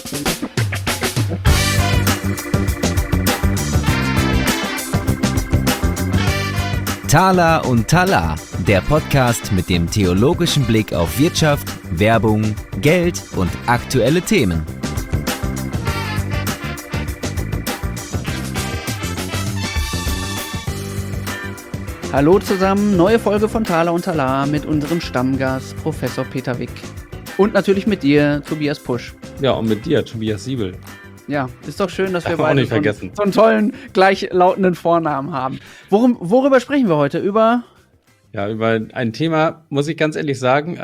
Thaler und Thaler, der Podcast mit dem theologischen Blick auf Wirtschaft, Werbung, Geld und aktuelle Themen. Hallo zusammen, neue Folge von Thaler und Thaler mit unserem Stammgast Professor Peter Wick. Und natürlich mit dir, Tobias Pusch. Ja, und mit dir, Tobias Siebel. Ja, ist doch schön, dass wir beide so einen tollen, gleichlautenden Vornamen haben. Worüber sprechen wir heute? Über ein Thema, muss ich ganz ehrlich sagen,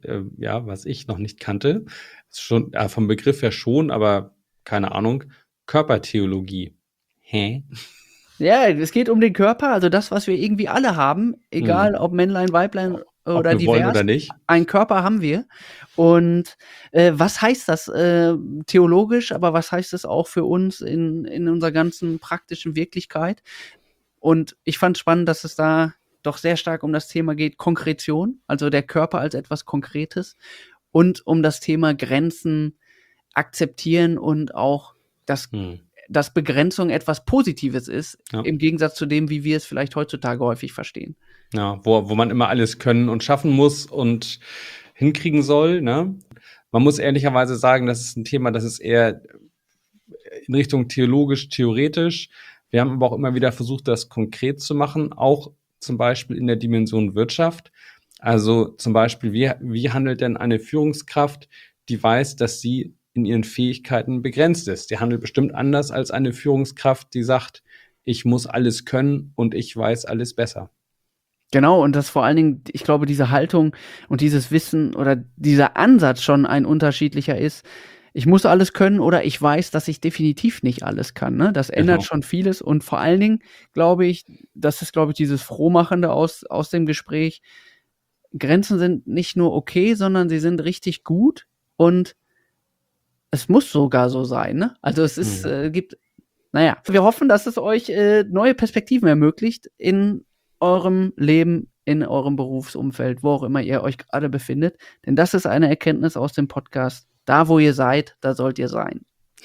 was ich noch nicht kannte, ist schon vom Begriff her schon, aber keine Ahnung, Körpertheologie. Hä? Ja, es geht um den Körper, also das, was wir irgendwie alle haben, egal ob Männlein, Weiblein oder divers. Wollen oder nicht. Einen Körper haben wir. Und was heißt das theologisch, aber was heißt das auch für uns in unserer ganzen praktischen Wirklichkeit? Und ich fand spannend, dass es da doch sehr stark um das Thema geht, Konkretion, also der Körper als etwas Konkretes und um das Thema Grenzen akzeptieren und auch dass Begrenzung etwas Positives ist, im Gegensatz zu dem, wie wir es vielleicht heutzutage häufig verstehen. Ja, wo man immer alles können und schaffen muss und hinkriegen soll, ne? Man muss ehrlicherweise sagen, das ist ein Thema, das ist eher in Richtung theologisch-theoretisch. Wir haben aber auch immer wieder versucht, das konkret zu machen, auch zum Beispiel in der Dimension Wirtschaft. Also zum Beispiel, wie handelt denn eine Führungskraft, die weiß, dass sie in ihren Fähigkeiten begrenzt ist? Die handelt bestimmt anders als eine Führungskraft, die sagt, ich muss alles können und ich weiß alles besser. Genau, und das vor allen Dingen, ich glaube, diese Haltung und dieses Wissen oder dieser Ansatz schon ein unterschiedlicher ist. Ich muss alles können oder ich weiß, dass ich definitiv nicht alles kann. Ne? Das ändert schon vieles und vor allen Dingen, glaube ich, das ist, dieses Frohmachende aus dem Gespräch. Grenzen sind nicht nur okay, sondern sie sind richtig gut und es muss sogar so sein. Ne? Also es ist, wir hoffen, dass es euch neue Perspektiven ermöglicht in eurem Leben, in eurem Berufsumfeld, wo auch immer ihr euch gerade befindet. Denn das ist eine Erkenntnis aus dem Podcast. Da, wo ihr seid, da sollt ihr sein.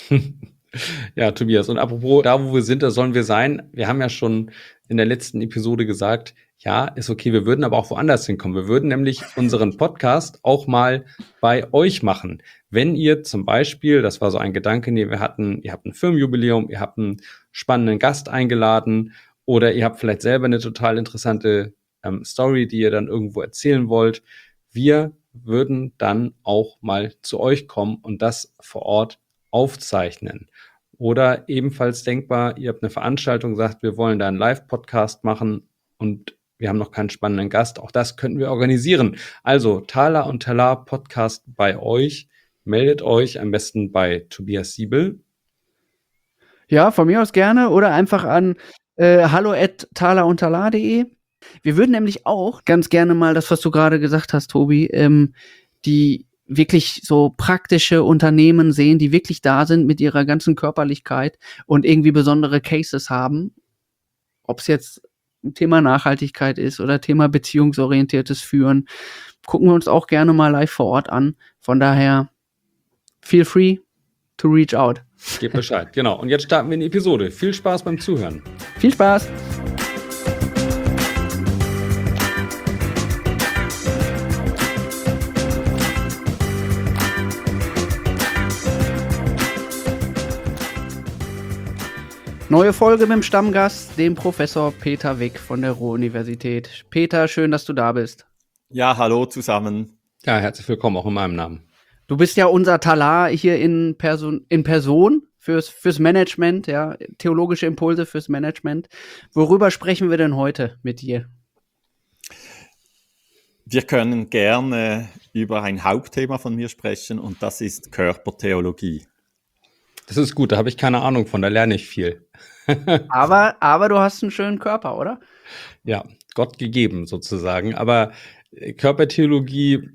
Ja, Tobias, und apropos, da, wo wir sind, da sollen wir sein. Wir haben ja schon in der letzten Episode gesagt, ja, ist okay, wir würden aber auch woanders hinkommen. Wir würden nämlich unseren Podcast auch mal bei euch machen. Wenn ihr zum Beispiel, das war so ein Gedanke, ihr habt ein Firmenjubiläum, ihr habt einen spannenden Gast eingeladen oder ihr habt vielleicht selber eine total interessante Story, die ihr dann irgendwo erzählen wollt. Wir würden dann auch mal zu euch kommen und das vor Ort aufzeichnen. Oder ebenfalls denkbar, ihr habt eine Veranstaltung, sagt, wir wollen da einen Live-Podcast machen und wir haben noch keinen spannenden Gast. Auch das könnten wir organisieren. Also Thaler und Thaler Podcast bei euch. Meldet euch am besten bei Tobias Siebel. Ja, von mir aus gerne oder einfach an hallo@thalerundthaler.de. Wir würden nämlich auch ganz gerne mal das, was du gerade gesagt hast, Tobi, die wirklich so praktische Unternehmen sehen, die wirklich da sind mit ihrer ganzen Körperlichkeit und irgendwie besondere Cases haben. Ob es jetzt ein Thema Nachhaltigkeit ist oder Thema beziehungsorientiertes Führen, gucken wir uns auch gerne mal live vor Ort an. Von daher, feel free to reach out. Gebt Bescheid, genau. Und jetzt starten wir in die Episode. Viel Spaß beim Zuhören. Viel Spaß! Neue Folge mit dem Stammgast, dem Professor Peter Wick von der Ruhr-Universität. Peter, schön, dass du da bist. Ja, hallo zusammen. Ja, herzlich willkommen auch in meinem Namen. Du bist ja unser Talar hier in Person fürs Management, ja, theologische Impulse fürs Management. Worüber sprechen wir denn heute mit dir? Wir können gerne über ein Hauptthema von mir sprechen und das ist Körpertheologie. Das ist gut, da habe ich keine Ahnung von, da lerne ich viel. aber du hast einen schönen Körper, oder? Ja, Gott gegeben sozusagen. Aber Körpertheologie,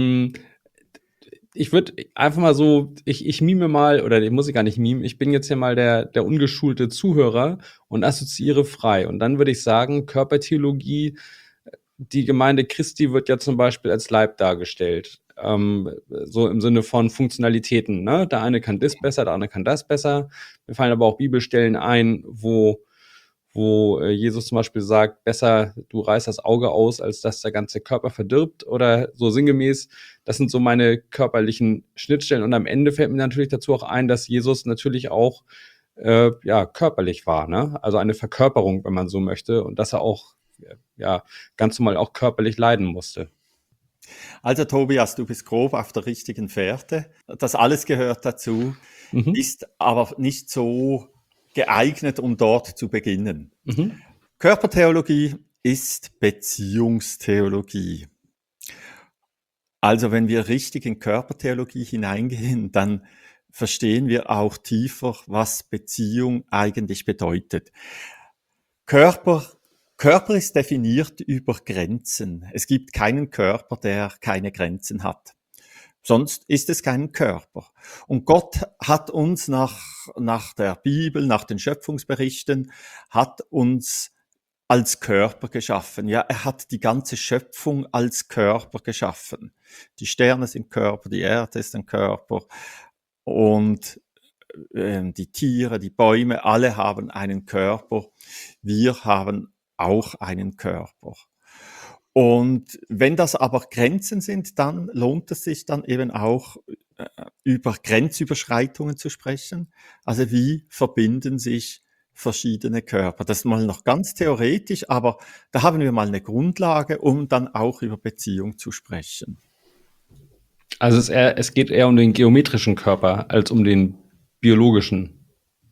ich würde einfach mal so, ich mime mal, oder ich muss gar nicht mimen, ich bin jetzt hier mal der ungeschulte Zuhörer und assoziiere frei. Und dann würde ich sagen, Körpertheologie, die Gemeinde Christi wird ja zum Beispiel als Leib dargestellt. so im Sinne von Funktionalitäten. Ne? Der eine kann das besser, der andere kann das besser. Mir fallen aber auch Bibelstellen ein, wo Jesus zum Beispiel sagt, besser du reißt das Auge aus, als dass der ganze Körper verdirbt oder so sinngemäß. Das sind so meine körperlichen Schnittstellen. Und am Ende fällt mir natürlich dazu auch ein, dass Jesus natürlich auch körperlich war, ne? Also eine Verkörperung, wenn man so möchte, und dass er auch ganz normal auch körperlich leiden musste. Also Tobias, du bist grob auf der richtigen Fährte. Das alles gehört dazu, ist aber nicht so geeignet, um dort zu beginnen. Körpertheologie ist Beziehungstheologie. Also wenn wir richtig in Körpertheologie hineingehen, dann verstehen wir auch tiefer, was Beziehung eigentlich bedeutet. Körper ist definiert über Grenzen. Es gibt keinen Körper, der keine Grenzen hat. Sonst ist es kein Körper. Und Gott hat uns nach der Bibel, nach den Schöpfungsberichten, hat uns als Körper geschaffen. Ja, er hat die ganze Schöpfung als Körper geschaffen. Die Sterne sind Körper, die Erde ist ein Körper und die Tiere, die Bäume, alle haben einen Körper. Wir haben auch einen Körper. Und wenn das aber Grenzen sind, dann lohnt es sich dann eben auch über Grenzüberschreitungen zu sprechen. Also wie verbinden sich verschiedene Körper? Das ist mal noch ganz theoretisch, aber da haben wir mal eine Grundlage, um dann auch über Beziehung zu sprechen. Also es geht eher um den geometrischen Körper als um den biologischen.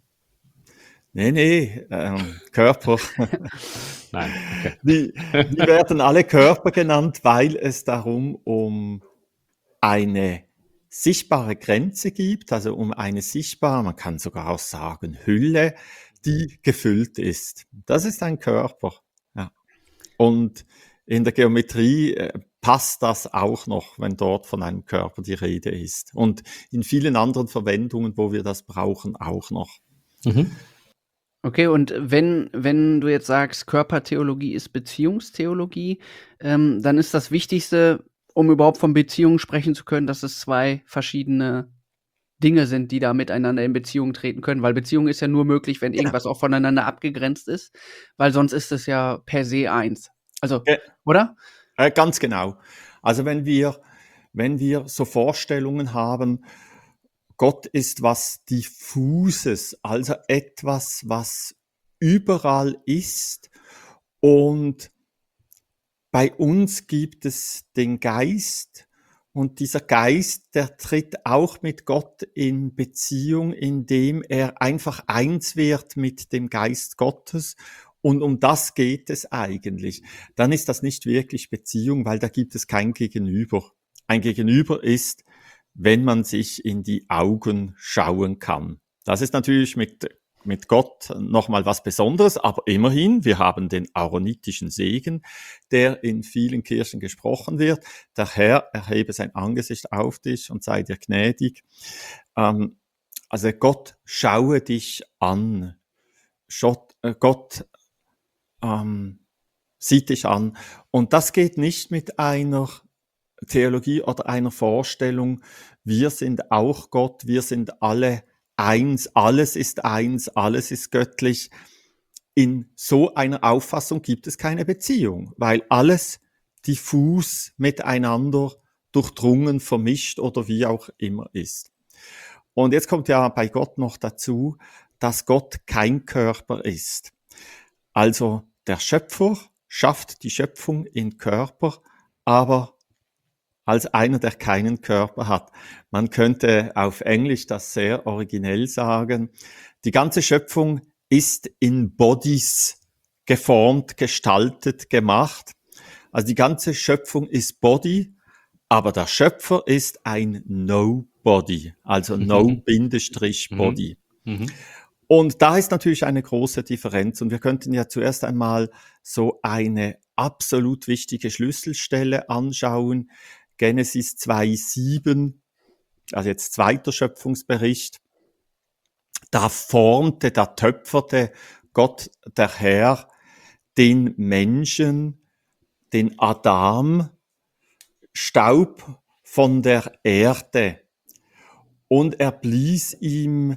Nee, Körper. Nein, okay. Die werden alle Körper genannt, weil es darum um eine sichtbare Grenze gibt, also um eine sichtbare, man kann sogar auch sagen Hülle, die gefüllt ist. Das ist ein Körper. Ja. Und in der Geometrie passt das auch noch, wenn dort von einem Körper die Rede ist. Und in vielen anderen Verwendungen, wo wir das brauchen, auch noch. Okay, und wenn du jetzt sagst, Körpertheologie ist Beziehungstheologie, dann ist das Wichtigste, um überhaupt von Beziehungen sprechen zu können, dass es zwei verschiedene Dinge sind, die da miteinander in Beziehung treten können, weil Beziehung ist ja nur möglich, wenn irgendwas auch voneinander abgegrenzt ist, weil sonst ist es ja per se eins. Also, oder? Ganz genau. Also wenn wir so Vorstellungen haben, Gott ist was Diffuses, also etwas, was überall ist, und bei uns gibt es den Geist, und dieser Geist, der tritt auch mit Gott in Beziehung, indem er einfach eins wird mit dem Geist Gottes. Und um das geht es eigentlich. Dann ist das nicht wirklich Beziehung, weil da gibt es kein Gegenüber. Ein Gegenüber ist, wenn man sich in die Augen schauen kann. Das ist natürlich mit Gott nochmal was Besonderes, aber immerhin, wir haben den aaronitischen Segen, der in vielen Kirchen gesprochen wird. Der Herr erhebe sein Angesicht auf dich und sei dir gnädig. Also Gott schaue dich an. Gott sieht dich an. Und das geht nicht mit einer Theologie oder einer Vorstellung, wir sind auch Gott, wir sind alle eins, alles ist göttlich. In so einer Auffassung gibt es keine Beziehung, weil alles diffus miteinander durchdrungen, vermischt oder wie auch immer ist. Und jetzt kommt ja bei Gott noch dazu, dass Gott kein Körper ist. Also der Schöpfer schafft die Schöpfung in Körper, aber als einer, der keinen Körper hat. Man könnte auf Englisch das sehr originell sagen. Die ganze Schöpfung ist in Bodies geformt, gestaltet, gemacht. Also die ganze Schöpfung ist Body, aber der Schöpfer ist ein Nobody, also No-Body. Und da ist natürlich eine große Differenz. Und wir könnten ja zuerst einmal so eine absolut wichtige Schlüsselstelle anschauen. Genesis 2,7, also jetzt zweiter Schöpfungsbericht. Da töpferte Gott, der Herr, den Menschen, den Adam, Staub von der Erde und er blies ihm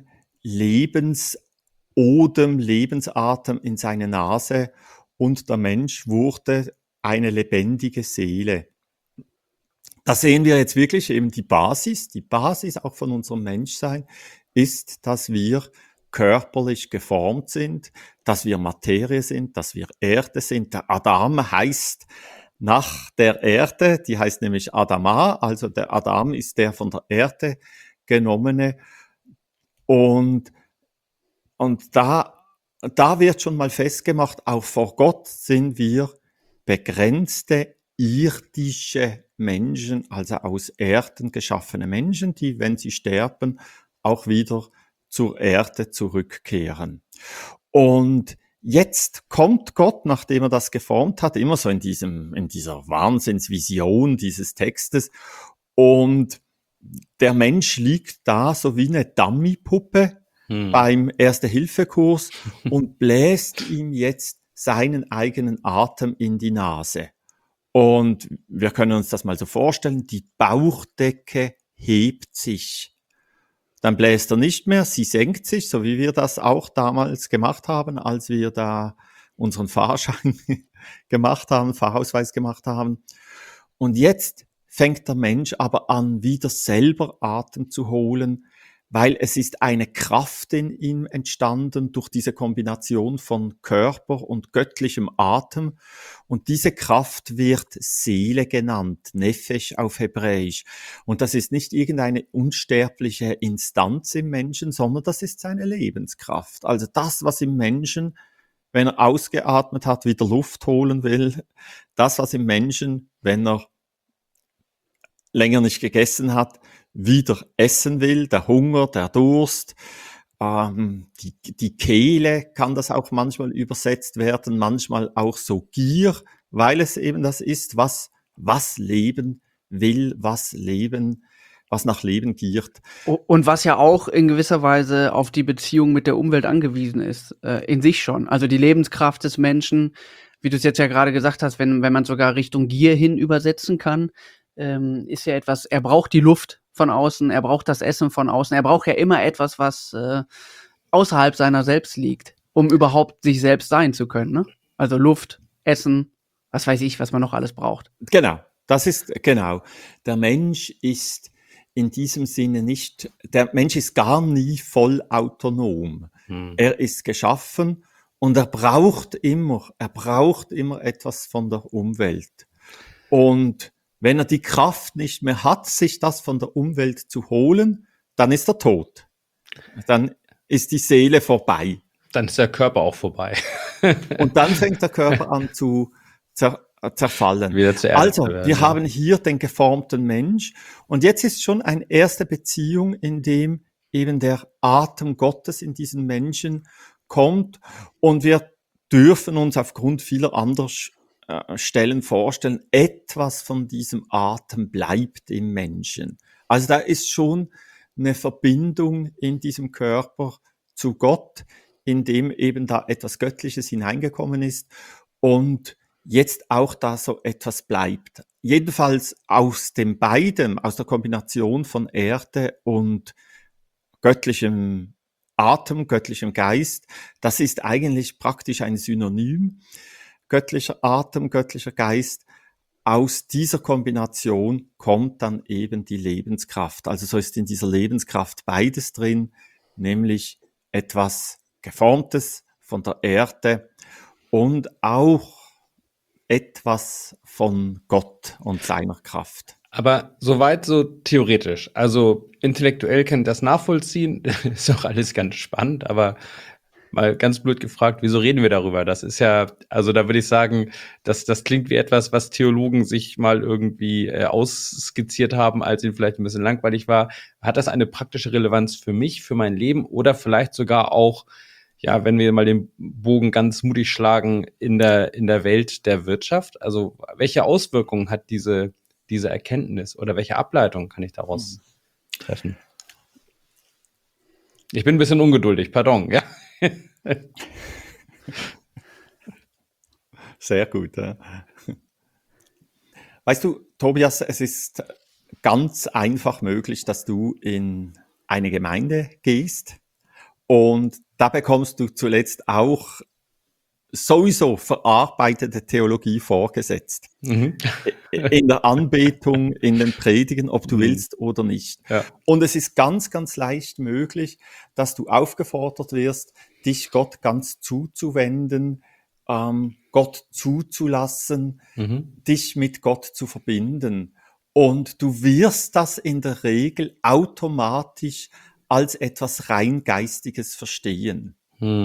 Lebensatem in seine Nase und der Mensch wurde eine lebendige Seele. Da sehen wir jetzt wirklich eben die Basis auch von unserem Menschsein ist, dass wir körperlich geformt sind, dass wir Materie sind, dass wir Erde sind. Der Adam heißt nach der Erde, die heißt nämlich Adama, also der Adam ist der von der Erde genommene. Und da wird schon mal festgemacht, auch vor Gott sind wir begrenzte irdische Menschen, also aus Erden geschaffene Menschen, die, wenn sie sterben, auch wieder zur Erde zurückkehren. Und jetzt kommt Gott, nachdem er das geformt hat, immer so in dieser Wahnsinnsvision dieses Textes, und der Mensch liegt da so wie eine Dummypuppe beim Erste-Hilfe-Kurs und bläst ihm jetzt seinen eigenen Atem in die Nase. Und wir können uns das mal so vorstellen, die Bauchdecke hebt sich. Dann bläst er nicht mehr, sie senkt sich, so wie wir das auch damals gemacht haben, als wir da unseren Fahrschein gemacht haben, Fahrausweis gemacht haben. Und jetzt fängt der Mensch aber an, wieder selber Atem zu holen, weil es ist eine Kraft in ihm entstanden durch diese Kombination von Körper und göttlichem Atem. Und diese Kraft wird Seele genannt, Nefesh auf Hebräisch. Und das ist nicht irgendeine unsterbliche Instanz im Menschen, sondern das ist seine Lebenskraft. Also das, was im Menschen, wenn er ausgeatmet hat, wieder Luft holen will, das, was im Menschen, wenn er länger nicht gegessen hat, wieder essen will, der Hunger, der Durst, die Kehle kann das auch manchmal übersetzt werden, manchmal auch so Gier, weil es eben das ist, was Leben will, was nach Leben giert. Und was ja auch in gewisser Weise auf die Beziehung mit der Umwelt angewiesen ist, in sich schon. Also die Lebenskraft des Menschen, wie du es jetzt ja gerade gesagt hast, wenn man sogar Richtung Gier hin übersetzen kann, ist ja etwas, er braucht die Luft von außen, er braucht das Essen von außen, er braucht ja immer etwas, was außerhalb seiner selbst liegt, um überhaupt sich selbst sein zu können, ne? Also Luft, Essen, was weiß ich, was man noch alles braucht. Genau, das ist, genau. Der Mensch ist in diesem Sinne der Mensch ist gar nie voll autonom. Er ist geschaffen und er braucht immer etwas von der Umwelt. Und wenn er die Kraft nicht mehr hat, sich das von der Umwelt zu holen, dann ist er tot. Dann ist die Seele vorbei. Dann ist der Körper auch vorbei. Und dann fängt der Körper an zu zerfallen. Wieder zur Erde Also, werden, wir haben hier den geformten Mensch. Und jetzt ist schon eine erste Beziehung, in dem eben der Atem Gottes in diesen Menschen kommt. Und wir dürfen uns aufgrund vieler anderer Stellen vorstellen, etwas von diesem Atem bleibt im Menschen. Also da ist schon eine Verbindung in diesem Körper zu Gott, in dem eben da etwas Göttliches hineingekommen ist und jetzt auch da so etwas bleibt. Jedenfalls aus dem beiden, aus der Kombination von Erde und göttlichem Atem, göttlichem Geist, das ist eigentlich praktisch ein Synonym. Göttlicher Atem, göttlicher Geist, aus dieser Kombination kommt dann eben die Lebenskraft. Also so ist in dieser Lebenskraft beides drin, nämlich etwas Geformtes von der Erde und auch etwas von Gott und seiner Kraft. Aber soweit so theoretisch. Also intellektuell kann ich das nachvollziehen. Ist auch alles ganz spannend, aber mal ganz blöd gefragt, wieso reden wir darüber? Das ist ja, also da würde ich sagen, das klingt wie etwas, was Theologen sich mal irgendwie ausskizziert haben, als ihnen vielleicht ein bisschen langweilig war. Hat das eine praktische Relevanz für mich, für mein Leben oder vielleicht sogar auch, ja, wenn wir mal den Bogen ganz mutig schlagen, in der Welt der Wirtschaft? Also welche Auswirkungen hat diese Erkenntnis oder welche Ableitung kann ich daraus treffen? Ich bin ein bisschen ungeduldig, pardon, ja. Sehr gut. Ja. Weißt du, Tobias, es ist ganz einfach möglich, dass du in eine Gemeinde gehst und da bekommst du zuletzt auch sowieso verarbeitete Theologie vorgesetzt. Mhm. In der Anbetung, in den Predigen, ob du willst oder nicht. Ja. Und es ist ganz, ganz leicht möglich, dass du aufgefordert wirst, dich Gott ganz zuzuwenden, Gott zuzulassen, dich mit Gott zu verbinden. Und du wirst das in der Regel automatisch als etwas rein Geistiges verstehen.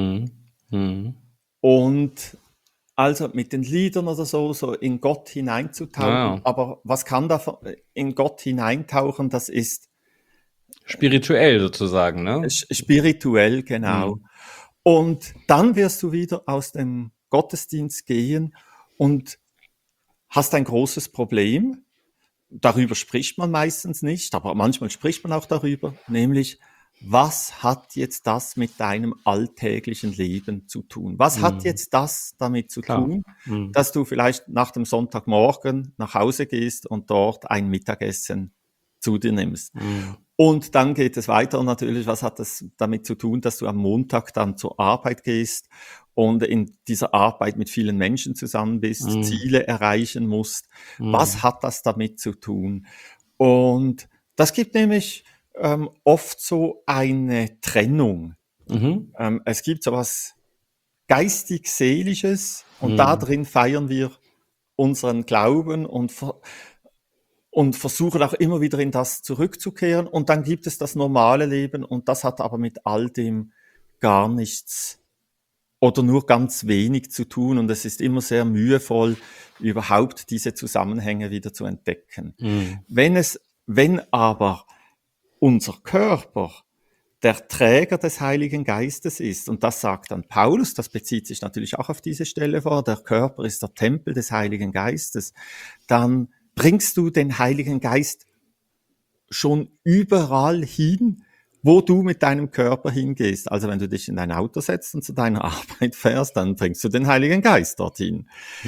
Und also mit den Liedern oder so in Gott hineinzutauchen. Aber was kann da in Gott hineintauchen? Das ist spirituell sozusagen, ne? Spirituell, genau. Und dann wirst du wieder aus dem Gottesdienst gehen und hast ein großes Problem. Darüber spricht man meistens nicht, aber manchmal spricht man auch darüber, nämlich, was hat jetzt das mit deinem alltäglichen Leben zu tun? Was hat jetzt das damit zu tun, dass du vielleicht nach dem Sonntagmorgen nach Hause gehst und dort ein Mittagessen zu dir nimmst? Und dann geht es weiter natürlich, was hat das damit zu tun, dass du am Montag dann zur Arbeit gehst und in dieser Arbeit mit vielen Menschen zusammen bist, Ziele erreichen musst? Was hat das damit zu tun? Und das gibt nämlich oft so eine Trennung. Es gibt so was geistig-seelisches und da drin feiern wir unseren Glauben und versuchen auch immer wieder in das zurückzukehren. Und dann gibt es das normale Leben und das hat aber mit all dem gar nichts oder nur ganz wenig zu tun. Und es ist immer sehr mühevoll, überhaupt diese Zusammenhänge wieder zu entdecken. Wenn aber unser Körper der Träger des Heiligen Geistes ist, und das sagt dann Paulus, das bezieht sich natürlich auch auf diese Stelle vor, der Körper ist der Tempel des Heiligen Geistes, dann bringst du den Heiligen Geist schon überall hin, wo du mit deinem Körper hingehst. Also wenn du dich in dein Auto setzt und zu deiner Arbeit fährst, dann bringst du den Heiligen Geist dorthin.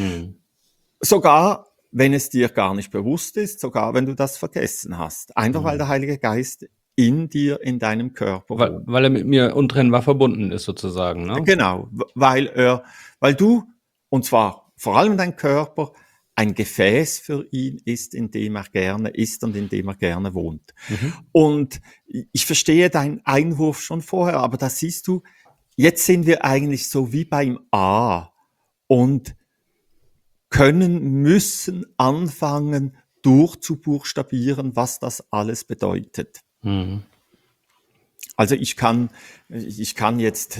Sogar wenn es dir gar nicht bewusst ist, sogar wenn du das vergessen hast. Einfach weil der Heilige Geist in dir, in deinem Körper wohnt. Weil er mit mir untrennbar verbunden ist sozusagen, ne? Genau, weil du, und zwar vor allem dein Körper, ein Gefäß für ihn ist, in dem er gerne ist und in dem er gerne wohnt. Und ich verstehe deinen Einwurf schon vorher, aber da siehst du, jetzt sind wir eigentlich so wie beim A und müssen anfangen, durchzubuchstabieren, was das alles bedeutet. Also ich kann jetzt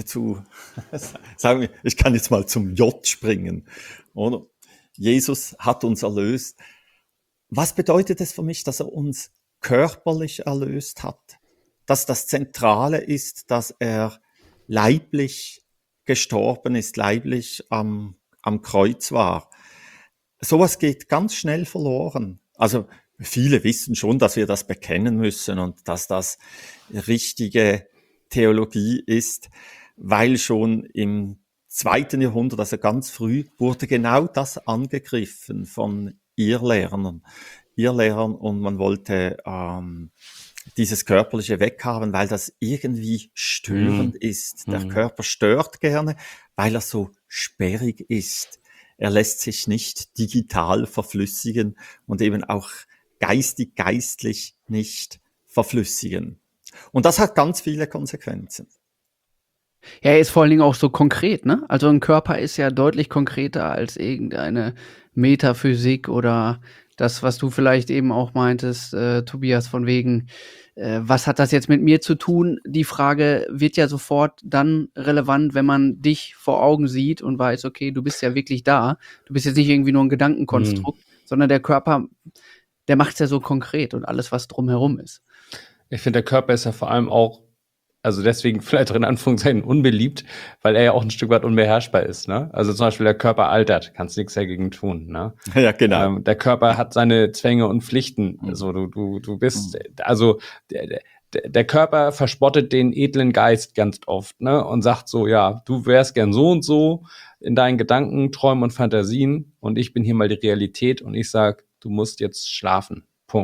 mal zum J springen, oder? Jesus hat uns erlöst. Was bedeutet es für mich, dass er uns körperlich erlöst hat? Dass das Zentrale ist, dass er leiblich gestorben ist, leiblich am Kreuz war. Sowas geht ganz schnell verloren. Also viele wissen schon, dass wir das bekennen müssen und dass das richtige Theologie ist, weil schon im 2. Jahrhundert, also ganz früh, wurde genau das angegriffen von Irrlehrern und man wollte dieses Körperliche weghaben, weil das irgendwie störend ist. Der Körper stört gerne, weil er so sperrig ist. Er lässt sich nicht digital verflüssigen und eben auch geistlich nicht verflüssigen. Und das hat ganz viele Konsequenzen. Ja, er ist vor allen Dingen auch so konkret, ne? Also ein Körper ist ja deutlich konkreter als irgendeine Metaphysik oder das, was du vielleicht eben auch meintest, Tobias, von wegen, was hat das jetzt mit mir zu tun? Die Frage wird ja sofort dann relevant, wenn man dich vor Augen sieht und weiß, okay, du bist ja wirklich da. Du bist jetzt nicht irgendwie nur ein Gedankenkonstrukt, sondern der Körper, der macht's ja so konkret und alles, was drumherum ist. Ich finde, der Körper ist ja vor allem auch, also deswegen vielleicht auch in Anführungszeichen unbeliebt, weil er ja auch ein Stück weit unbeherrschbar ist, ne? Also zum Beispiel der Körper altert, kannst nichts dagegen tun, ne? Ja, genau. Der Körper hat seine Zwänge und Pflichten. Also du bist, also der Körper verspottet den edlen Geist ganz oft, ne? Und sagt so, ja, du wärst gern so und so in deinen Gedanken, Träumen und Fantasien und ich bin hier mal die Realität und ich sag, du musst jetzt schlafen. Punkt.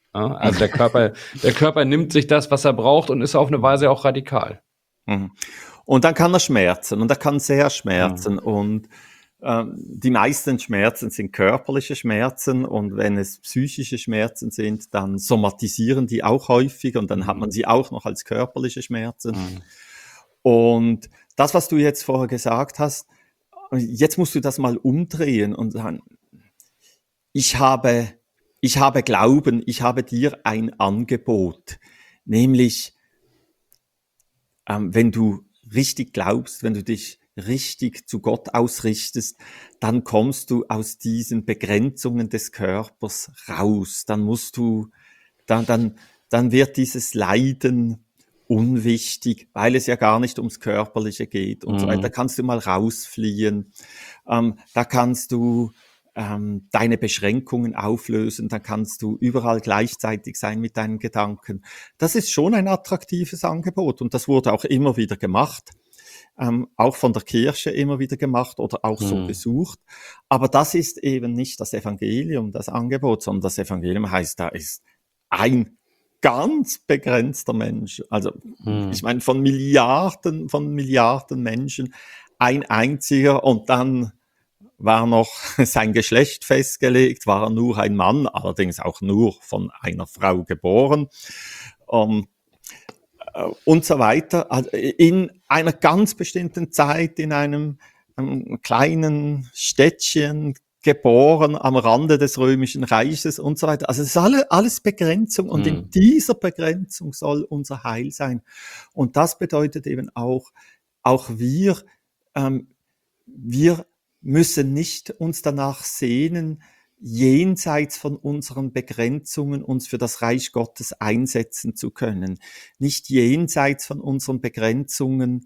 Ja, also der Körper nimmt sich das, was er braucht und ist auf eine Weise auch radikal. Und dann kann er schmerzen und er kann sehr schmerzen und die meisten Schmerzen sind körperliche Schmerzen und wenn es psychische Schmerzen sind, dann somatisieren die auch häufig und dann hat man sie auch noch als körperliche Schmerzen. Und das, was du jetzt vorher gesagt hast, jetzt musst du das mal umdrehen und sagen, ich habe Glauben, ich habe dir ein Angebot, nämlich wenn du richtig glaubst, wenn du dich richtig zu Gott ausrichtest, dann kommst du aus diesen Begrenzungen des Körpers raus. Dann wird dieses Leiden unwichtig, weil es ja gar nicht ums Körperliche geht und so weiter. Da kannst du mal rausfliehen. Da kannst du deine Beschränkungen auflösen, dann kannst du überall gleichzeitig sein mit deinen Gedanken. Das ist schon ein attraktives Angebot und das wurde auch immer wieder gemacht. Auch von der Kirche immer wieder gemacht oder auch so besucht. Aber das ist eben nicht das Evangelium, das Angebot, sondern das Evangelium heißt, da ist ein ganz begrenzter Mensch. Also ich meine von Milliarden Menschen ein einziger und dann war noch sein Geschlecht festgelegt, war er nur ein Mann, allerdings auch nur von einer Frau geboren. Und so weiter, also in einer ganz bestimmten Zeit, in einem kleinen Städtchen geboren, am Rande des Römischen Reiches und so weiter. Also es ist alles Begrenzung und in dieser Begrenzung soll unser Heil sein. Und das bedeutet eben auch wir müssen nicht uns danach sehnen, jenseits von unseren Begrenzungen uns für das Reich Gottes einsetzen zu können. Nicht jenseits von unseren Begrenzungen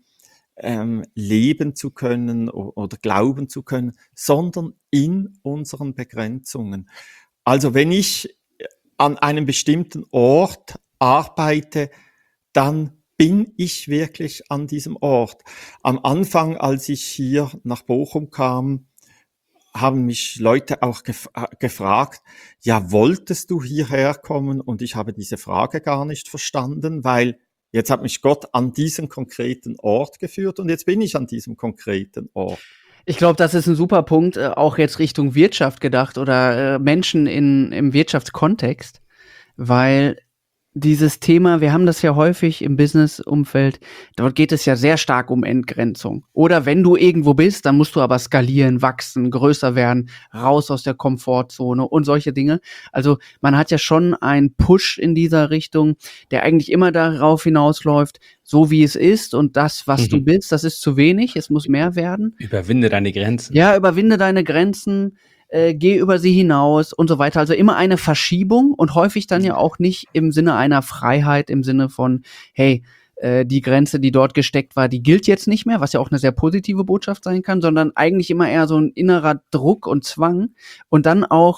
leben zu können oder glauben zu können, sondern in unseren Begrenzungen. Also wenn ich an einem bestimmten Ort arbeite, dann bin ich wirklich an diesem Ort. Am Anfang, als ich hier nach Bochum kam, haben mich Leute auch gefragt, ja, wolltest du hierher kommen? Und ich habe diese Frage gar nicht verstanden, weil jetzt hat mich Gott an diesen konkreten Ort geführt und jetzt bin ich an diesem konkreten Ort. Ich glaube, das ist ein super Punkt, auch jetzt Richtung Wirtschaft gedacht oder Menschen im Wirtschaftskontext, weil dieses Thema, wir haben das ja häufig im Business-Umfeld, dort geht es ja sehr stark um Entgrenzung. Oder wenn du irgendwo bist, dann musst du aber skalieren, wachsen, größer werden, raus aus der Komfortzone und solche Dinge. Also man hat ja schon einen Push in dieser Richtung, der eigentlich immer darauf hinausläuft, so wie es ist und das, was du bist, das ist zu wenig, es muss mehr werden. Überwinde deine Grenzen. Ja, überwinde deine Grenzen. Geh über sie hinaus und so weiter. Also immer eine Verschiebung und häufig dann ja auch nicht im Sinne einer Freiheit, im Sinne von, hey, die Grenze, die dort gesteckt war, die gilt jetzt nicht mehr, was ja auch eine sehr positive Botschaft sein kann, sondern eigentlich immer eher so ein innerer Druck und Zwang und dann auch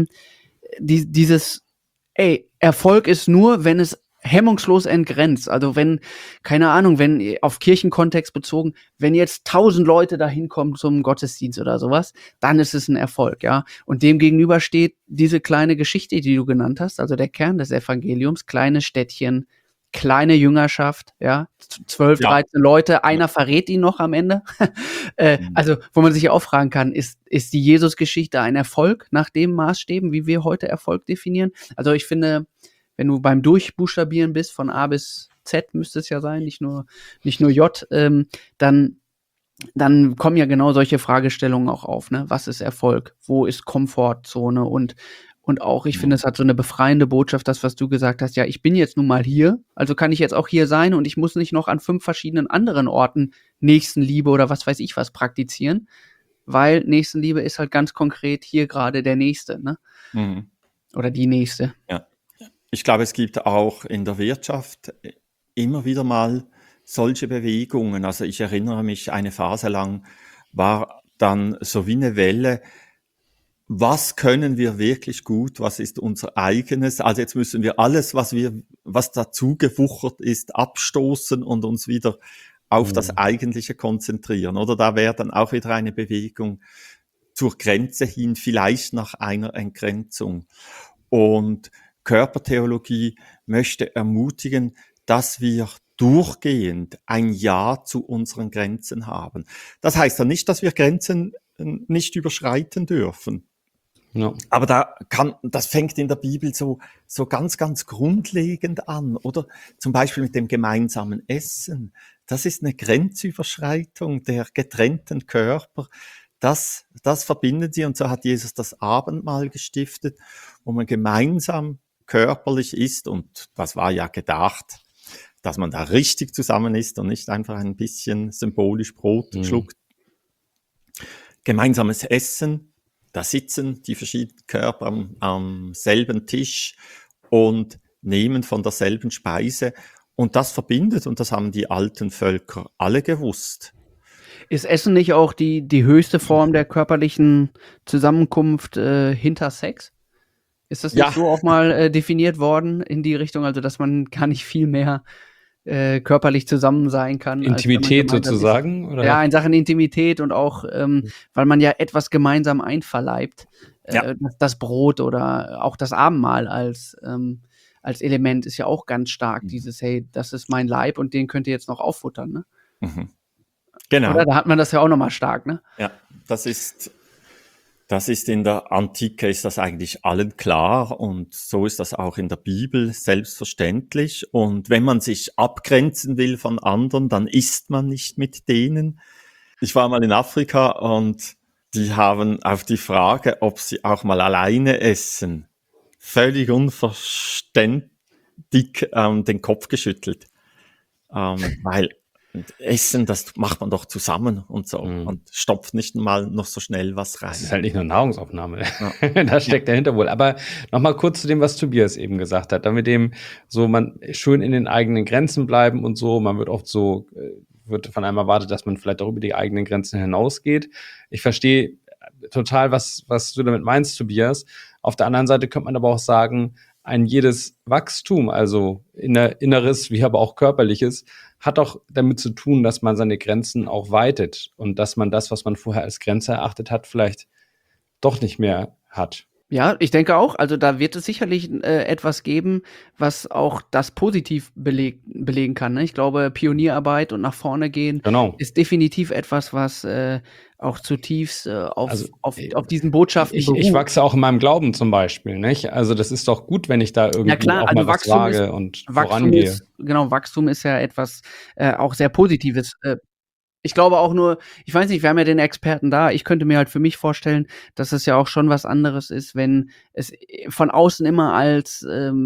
dieses, Erfolg ist nur, wenn es hemmungslos entgrenzt. Also wenn, keine Ahnung, wenn auf Kirchenkontext bezogen, wenn jetzt 1000 Leute da hinkommen zum Gottesdienst oder sowas, dann ist es ein Erfolg, ja. Und dem gegenüber steht diese kleine Geschichte, die du genannt hast, also der Kern des Evangeliums, kleine Städtchen, kleine Jüngerschaft, ja, 12, 13 Leute, einer verrät ihn noch am Ende. Also, wo man sich auch fragen kann, ist die Jesus-Geschichte ein Erfolg nach dem Maßstäben, wie wir heute Erfolg definieren? Also ich finde, wenn du beim Durchbuchstabieren bist, von A bis Z müsste es ja sein, nicht nur J, dann kommen ja genau solche Fragestellungen auch auf, ne? Was ist Erfolg? Wo ist Komfortzone? Und auch, ich finde, es hat so eine befreiende Botschaft, das, was du gesagt hast, ja, ich bin jetzt nun mal hier, also kann ich jetzt auch hier sein und ich muss nicht noch an 5 verschiedenen anderen Orten Nächstenliebe oder was weiß ich was praktizieren, weil Nächstenliebe ist halt ganz konkret hier gerade der Nächste, ne? Oder die Nächste. Ja. Ich glaube, es gibt auch in der Wirtschaft immer wieder mal solche Bewegungen. Also ich erinnere mich, eine Phase lang war dann so wie eine Welle, was können wir wirklich gut, was ist unser eigenes? Also jetzt müssen wir alles, was dazu gewuchert ist, abstoßen und uns wieder auf das Eigentliche konzentrieren. Oder da wäre dann auch wieder eine Bewegung zur Grenze hin, vielleicht nach einer Entgrenzung. Und Körpertheologie möchte ermutigen, dass wir durchgehend ein Ja zu unseren Grenzen haben. Das heißt ja nicht, dass wir Grenzen nicht überschreiten dürfen. Ja. Aber das fängt in der Bibel so ganz, ganz grundlegend an, oder? Zum Beispiel mit dem gemeinsamen Essen. Das ist eine Grenzüberschreitung der getrennten Körper. Das verbindet sie, und so hat Jesus das Abendmahl gestiftet, wo man gemeinsam körperlich isst, und das war ja gedacht, dass man da richtig zusammen isst und nicht einfach ein bisschen symbolisch Brot schluckt. Gemeinsames Essen, da sitzen die verschiedenen Körper am selben Tisch und nehmen von derselben Speise, und das verbindet, und das haben die alten Völker alle gewusst. Ist Essen nicht auch die höchste Form der körperlichen Zusammenkunft hinter Sex? Ist das nicht so auch mal definiert worden in die Richtung, also dass man gar nicht viel mehr körperlich zusammen sein kann? Intimität sozusagen? Oder? Ja, in Sachen Intimität und auch, weil man ja etwas gemeinsam einverleibt. Das Brot oder auch das Abendmahl als Element ist ja auch ganz stark. Dieses, hey, das ist mein Leib und den könnt ihr jetzt noch auffuttern, ne? Mhm. Genau. Oder da hat man das ja auch nochmal stark, ne? Ja, das ist in der Antike, ist das eigentlich allen klar, und so ist das auch in der Bibel selbstverständlich. Und wenn man sich abgrenzen will von anderen, dann isst man nicht mit denen. Ich war mal in Afrika, und die haben auf die Frage, ob sie auch mal alleine essen, völlig unverständlich den Kopf geschüttelt. Weil Essen, das macht man doch zusammen und so, und stopft nicht mal noch so schnell was rein. Das ist halt nicht nur Nahrungsaufnahme. Ja. Da steckt dahinter wohl. Aber nochmal kurz zu dem, was Tobias eben gesagt hat. Dann mit dem, so man schön in den eigenen Grenzen bleiben und so. Man wird oft so, wird von einem erwartet, dass man vielleicht auch über die eigenen Grenzen hinausgeht. Ich verstehe total, was du damit meinst, Tobias. Auf der anderen Seite könnte man aber auch sagen, ein jedes Wachstum, also inneres wie aber auch körperliches, hat auch damit zu tun, dass man seine Grenzen auch weitet und dass man das, was man vorher als Grenze erachtet hat, vielleicht doch nicht mehr hat. Ja, ich denke auch. Also da wird es sicherlich etwas geben, was auch das positiv belegen kann. Ne? Ich glaube, Pionierarbeit und nach vorne gehen ist definitiv etwas, was auch zutiefst auf diesen Botschaften beruht. Ich wachse auch in meinem Glauben zum Beispiel, nicht? Also das ist doch gut, wenn ich da irgendwie auch mal was wage und vorangehe. Wachstum ist ja etwas auch sehr Positives. Ich glaube auch nur, ich weiß nicht, wir haben ja den Experten da. Ich könnte mir halt für mich vorstellen, dass es ja auch schon was anderes ist, wenn es von außen immer als,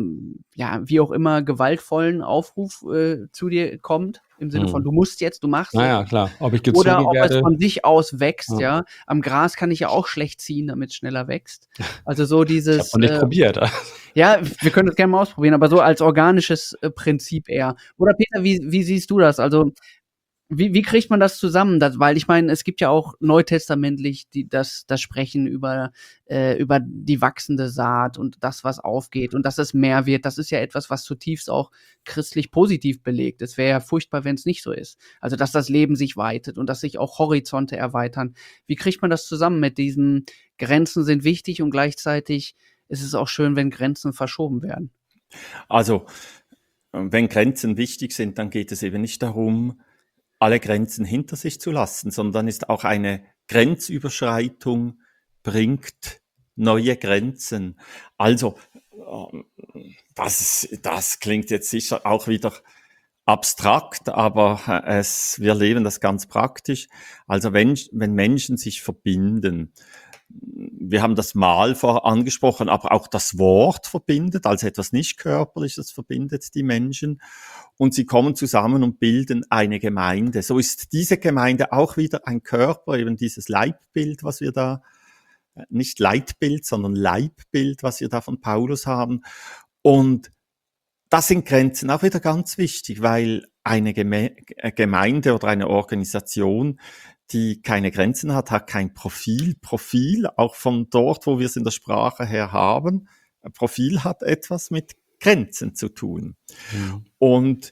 wie auch immer, gewaltvollen Aufruf zu dir kommt. Im Sinne von, du musst jetzt, du machst. Naja, klar. Ob ich gezogen oder ob werde. es von sich aus wächst, ja. Am Gras kann ich ja auch schlecht ziehen, damit es schneller wächst. Also so dieses. Ich habe noch nicht probiert. Ja, wir können das gerne mal ausprobieren, aber so als organisches Prinzip eher. Oder Peter, wie siehst du das? Also wie kriegt man das zusammen? Weil ich meine, es gibt ja auch neutestamentlich das Sprechen über die wachsende Saat und das, was aufgeht und dass es mehr wird. Das ist ja etwas, was zutiefst auch christlich positiv belegt. Es wäre ja furchtbar, wenn es nicht so ist. Also, dass das Leben sich weitet und dass sich auch Horizonte erweitern. Wie kriegt man das zusammen mit diesen Grenzen sind wichtig und gleichzeitig ist es auch schön, wenn Grenzen verschoben werden? Also, wenn Grenzen wichtig sind, dann geht es eben nicht darum, alle Grenzen hinter sich zu lassen, sondern ist auch eine Grenzüberschreitung bringt neue Grenzen. Also, das klingt jetzt sicher auch wieder abstrakt, aber wir leben das ganz praktisch. Also wenn Menschen sich verbinden, wir haben das Mahl angesprochen, aber auch das Wort verbindet, also etwas nicht Körperliches verbindet die Menschen, und sie kommen zusammen und bilden eine Gemeinde. So ist diese Gemeinde auch wieder ein Körper, eben dieses Leibbild, was wir da, nicht Leitbild, sondern Leibbild, was wir da von Paulus haben. Und das sind Grenzen auch wieder ganz wichtig, weil eine Gemeinde oder eine Organisation, die keine Grenzen hat, hat kein Profil. Profil, auch von dort, wo wir es in der Sprache her haben, Profil hat etwas mit Grenzen zu tun. Ja. Und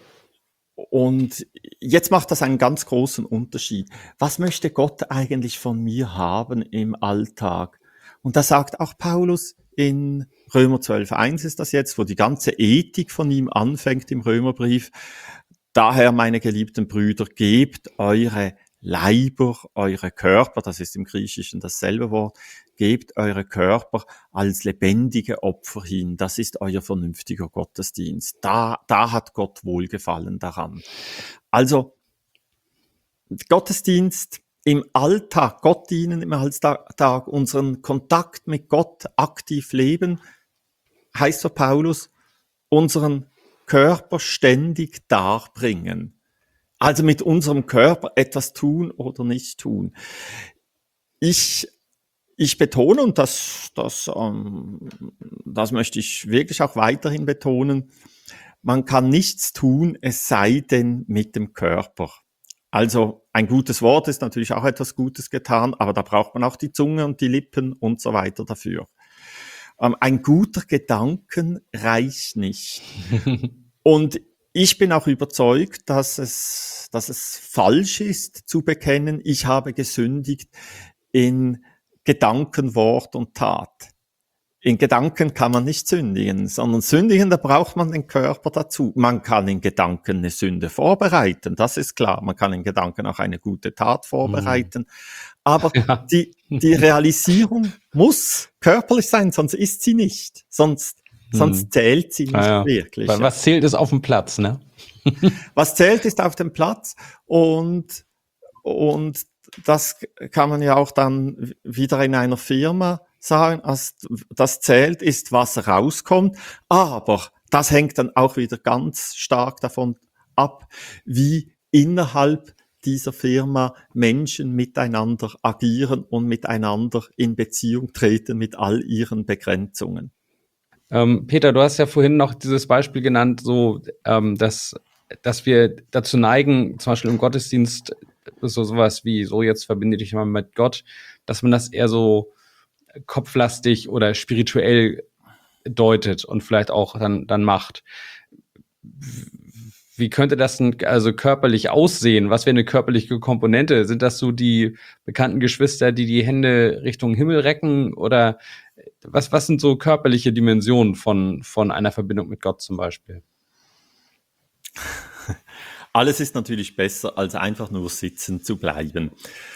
jetzt macht das einen ganz großen Unterschied. Was möchte Gott eigentlich von mir haben im Alltag? Und da sagt auch Paulus, in Römer 12,1 ist das jetzt, wo die ganze Ethik von ihm anfängt im Römerbrief. Daher, meine geliebten Brüder, gebt eure Leiber, eure Körper, das ist im Griechischen dasselbe Wort, gebt eure Körper als lebendige Opfer hin. Das ist euer vernünftiger Gottesdienst. Da hat Gott Wohlgefallen daran. Also, Gottesdienst im Alltag, Gott dienen im Alltag, unseren Kontakt mit Gott aktiv leben, heißt für Paulus, unseren Körper ständig darbringen. Also mit unserem Körper etwas tun oder nicht tun. Ich betone, und das möchte ich wirklich auch weiterhin betonen, man kann nichts tun, es sei denn mit dem Körper. Also ein gutes Wort ist natürlich auch etwas Gutes getan, aber da braucht man auch die Zunge und die Lippen und so weiter dafür. Ein guter Gedanken reicht nicht. Und ich bin auch überzeugt, dass es falsch ist zu bekennen, ich habe gesündigt in Gedanken, Wort und Tat. In Gedanken kann man nicht sündigen, sondern sündigen, da braucht man den Körper dazu. Man kann in Gedanken eine Sünde vorbereiten, das ist klar. Man kann in Gedanken auch eine gute Tat vorbereiten. Aber die Realisierung muss körperlich sein, sonst ist sie nicht. Sonst zählt sie nicht wirklich. Weil was zählt, ist auf dem Platz, ne? Was zählt, ist auf dem Platz und das kann man ja auch dann wieder in einer Firma sagen, das zählt, ist, was rauskommt, aber das hängt dann auch wieder ganz stark davon ab, wie innerhalb dieser Firma Menschen miteinander agieren und miteinander in Beziehung treten mit all ihren Begrenzungen. Peter, du hast ja vorhin noch dieses Beispiel genannt, so, dass wir dazu neigen, zum Beispiel im Gottesdienst, sowas wie, so jetzt verbinde dich mal mit Gott, dass man das eher so kopflastig oder spirituell deutet und vielleicht auch dann macht. Wie könnte das denn also körperlich aussehen? Was wäre eine körperliche Komponente? Sind das so die bekannten Geschwister, die Hände Richtung Himmel recken? Oder was sind so körperliche Dimensionen von einer Verbindung mit Gott zum Beispiel? Alles ist natürlich besser, als einfach nur sitzen zu bleiben.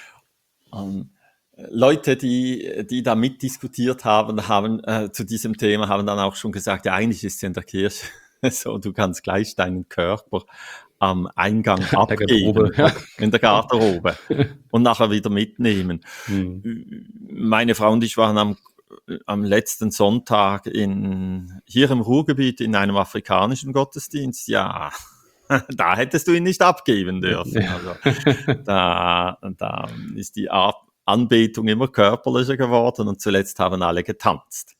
Leute, die da mitdiskutiert haben zu diesem Thema, haben dann auch schon gesagt, ja, eigentlich ist es in der Kirche so, du kannst gleich deinen Körper am Eingang abgeben, in der Garderobe und nachher wieder mitnehmen. Meine Frau und ich waren am letzten Sonntag hier im Ruhrgebiet in einem afrikanischen Gottesdienst. Ja, da hättest du ihn nicht abgeben dürfen. Also, da ist die Anbetung immer körperlicher geworden und zuletzt haben alle getanzt.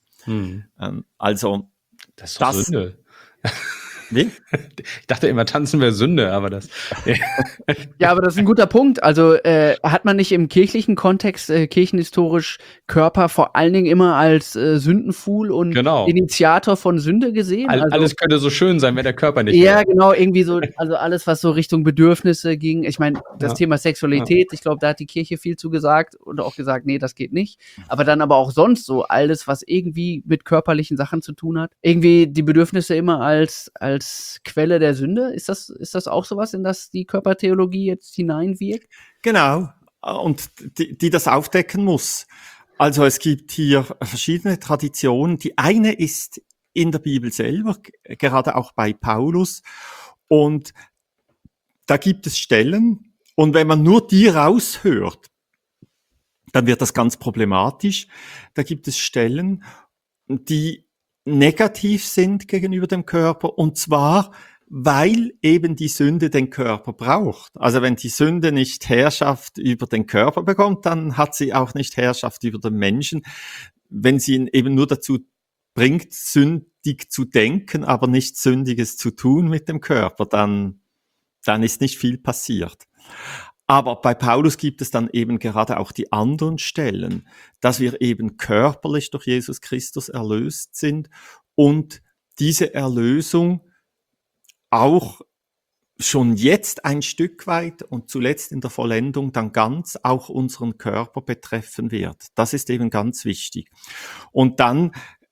Also das ist doch Sünde. Wie? Ich dachte immer, tanzen wäre Sünde, aber das... Ja, aber das ist ein guter Punkt. Also hat man nicht im kirchlichen Kontext kirchenhistorisch Körper vor allen Dingen immer als Sündenfuhl und Initiator von Sünde gesehen? Alles könnte so schön sein, wenn der Körper nicht wäre. Ja, genau, irgendwie so, also alles, was so Richtung Bedürfnisse ging. Ich meine, das Thema Sexualität, ich glaube, da hat die Kirche viel zu gesagt und auch gesagt, nee, das geht nicht. Aber dann aber auch sonst so alles, was irgendwie mit körperlichen Sachen zu tun hat. Irgendwie die Bedürfnisse immer als Quelle der Sünde. Ist das auch sowas, in das die Körpertheologie jetzt hineinwirkt? Genau. Und die das aufdecken muss. Also es gibt hier verschiedene Traditionen. Die eine ist in der Bibel selber, gerade auch bei Paulus. Und da gibt es Stellen. Und wenn man nur die raushört, dann wird das ganz problematisch. Da gibt es Stellen, die negativ sind gegenüber dem Körper, und zwar, weil eben die Sünde den Körper braucht. Also wenn die Sünde nicht Herrschaft über den Körper bekommt, dann hat sie auch nicht Herrschaft über den Menschen. Wenn sie ihn eben nur dazu bringt, sündig zu denken, aber nichts Sündiges zu tun mit dem Körper, dann ist nicht viel passiert. Aber bei Paulus gibt es dann eben gerade auch die anderen Stellen, dass wir eben körperlich durch Jesus Christus erlöst sind und diese Erlösung auch schon jetzt ein Stück weit und zuletzt in der Vollendung dann ganz auch unseren Körper betreffen wird. Das ist eben ganz wichtig. Und dann,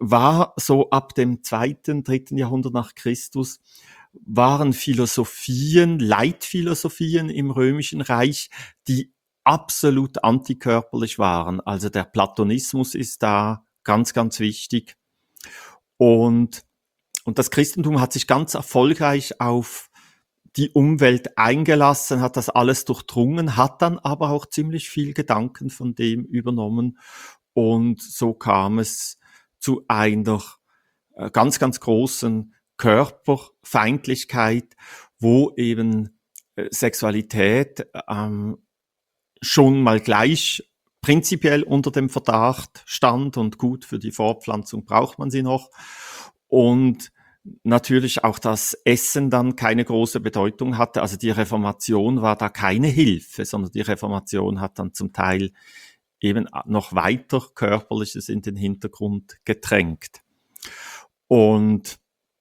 war so ab dem 2., 3. Jahrhundert nach Christus, waren Philosophien, Leitphilosophien im Römischen Reich, die absolut antikörperlich waren. Also der Platonismus ist da ganz, ganz wichtig. Und das Christentum hat sich ganz erfolgreich auf die Umwelt eingelassen, hat das alles durchdrungen, hat dann aber auch ziemlich viel Gedanken von dem übernommen. Und so kam es zu einer ganz, ganz großen Körperfeindlichkeit, wo eben Sexualität schon mal gleich prinzipiell unter dem Verdacht stand und gut, für die Fortpflanzung braucht man sie noch. Und natürlich auch das Essen dann keine große Bedeutung hatte. Also die Reformation war da keine Hilfe, sondern die Reformation hat dann zum Teil eben noch weiter Körperliches in den Hintergrund gedrängt. Und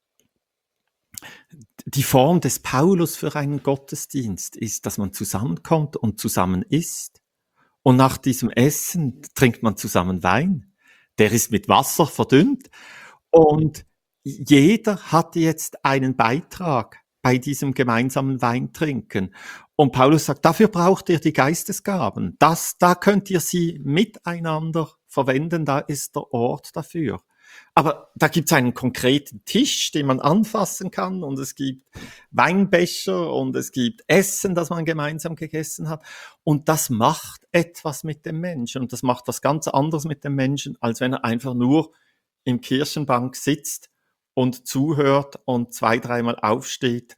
die Form des Paulus für einen Gottesdienst ist, dass man zusammenkommt und zusammen isst. Und nach diesem Essen trinkt man zusammen Wein. Der ist mit Wasser verdünnt. Und jeder hat jetzt einen Beitrag bei diesem gemeinsamen Weintrinken. Und Paulus sagt, dafür braucht ihr die Geistesgaben. Da könnt ihr sie miteinander verwenden, da ist der Ort dafür. Aber da gibt es einen konkreten Tisch, den man anfassen kann, und es gibt Weinbecher und es gibt Essen, das man gemeinsam gegessen hat. Und das macht etwas mit dem Menschen, und das macht was ganz anderes mit dem Menschen, als wenn er einfach nur im Kirchenbank sitzt und zuhört und 2-, 3-mal aufsteht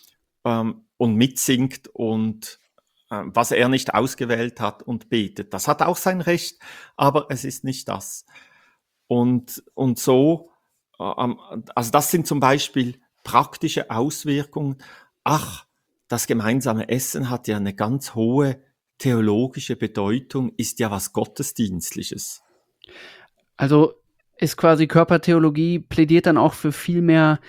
und mitsingt und was er nicht ausgewählt hat und betet. Das hat auch sein Recht, aber es ist nicht das. Und so, also das sind zum Beispiel praktische Auswirkungen. Das gemeinsame Essen hat ja eine ganz hohe theologische Bedeutung, ist ja was Gottesdienstliches. Also ist quasi Körpertheologie, plädiert dann auch für viel mehr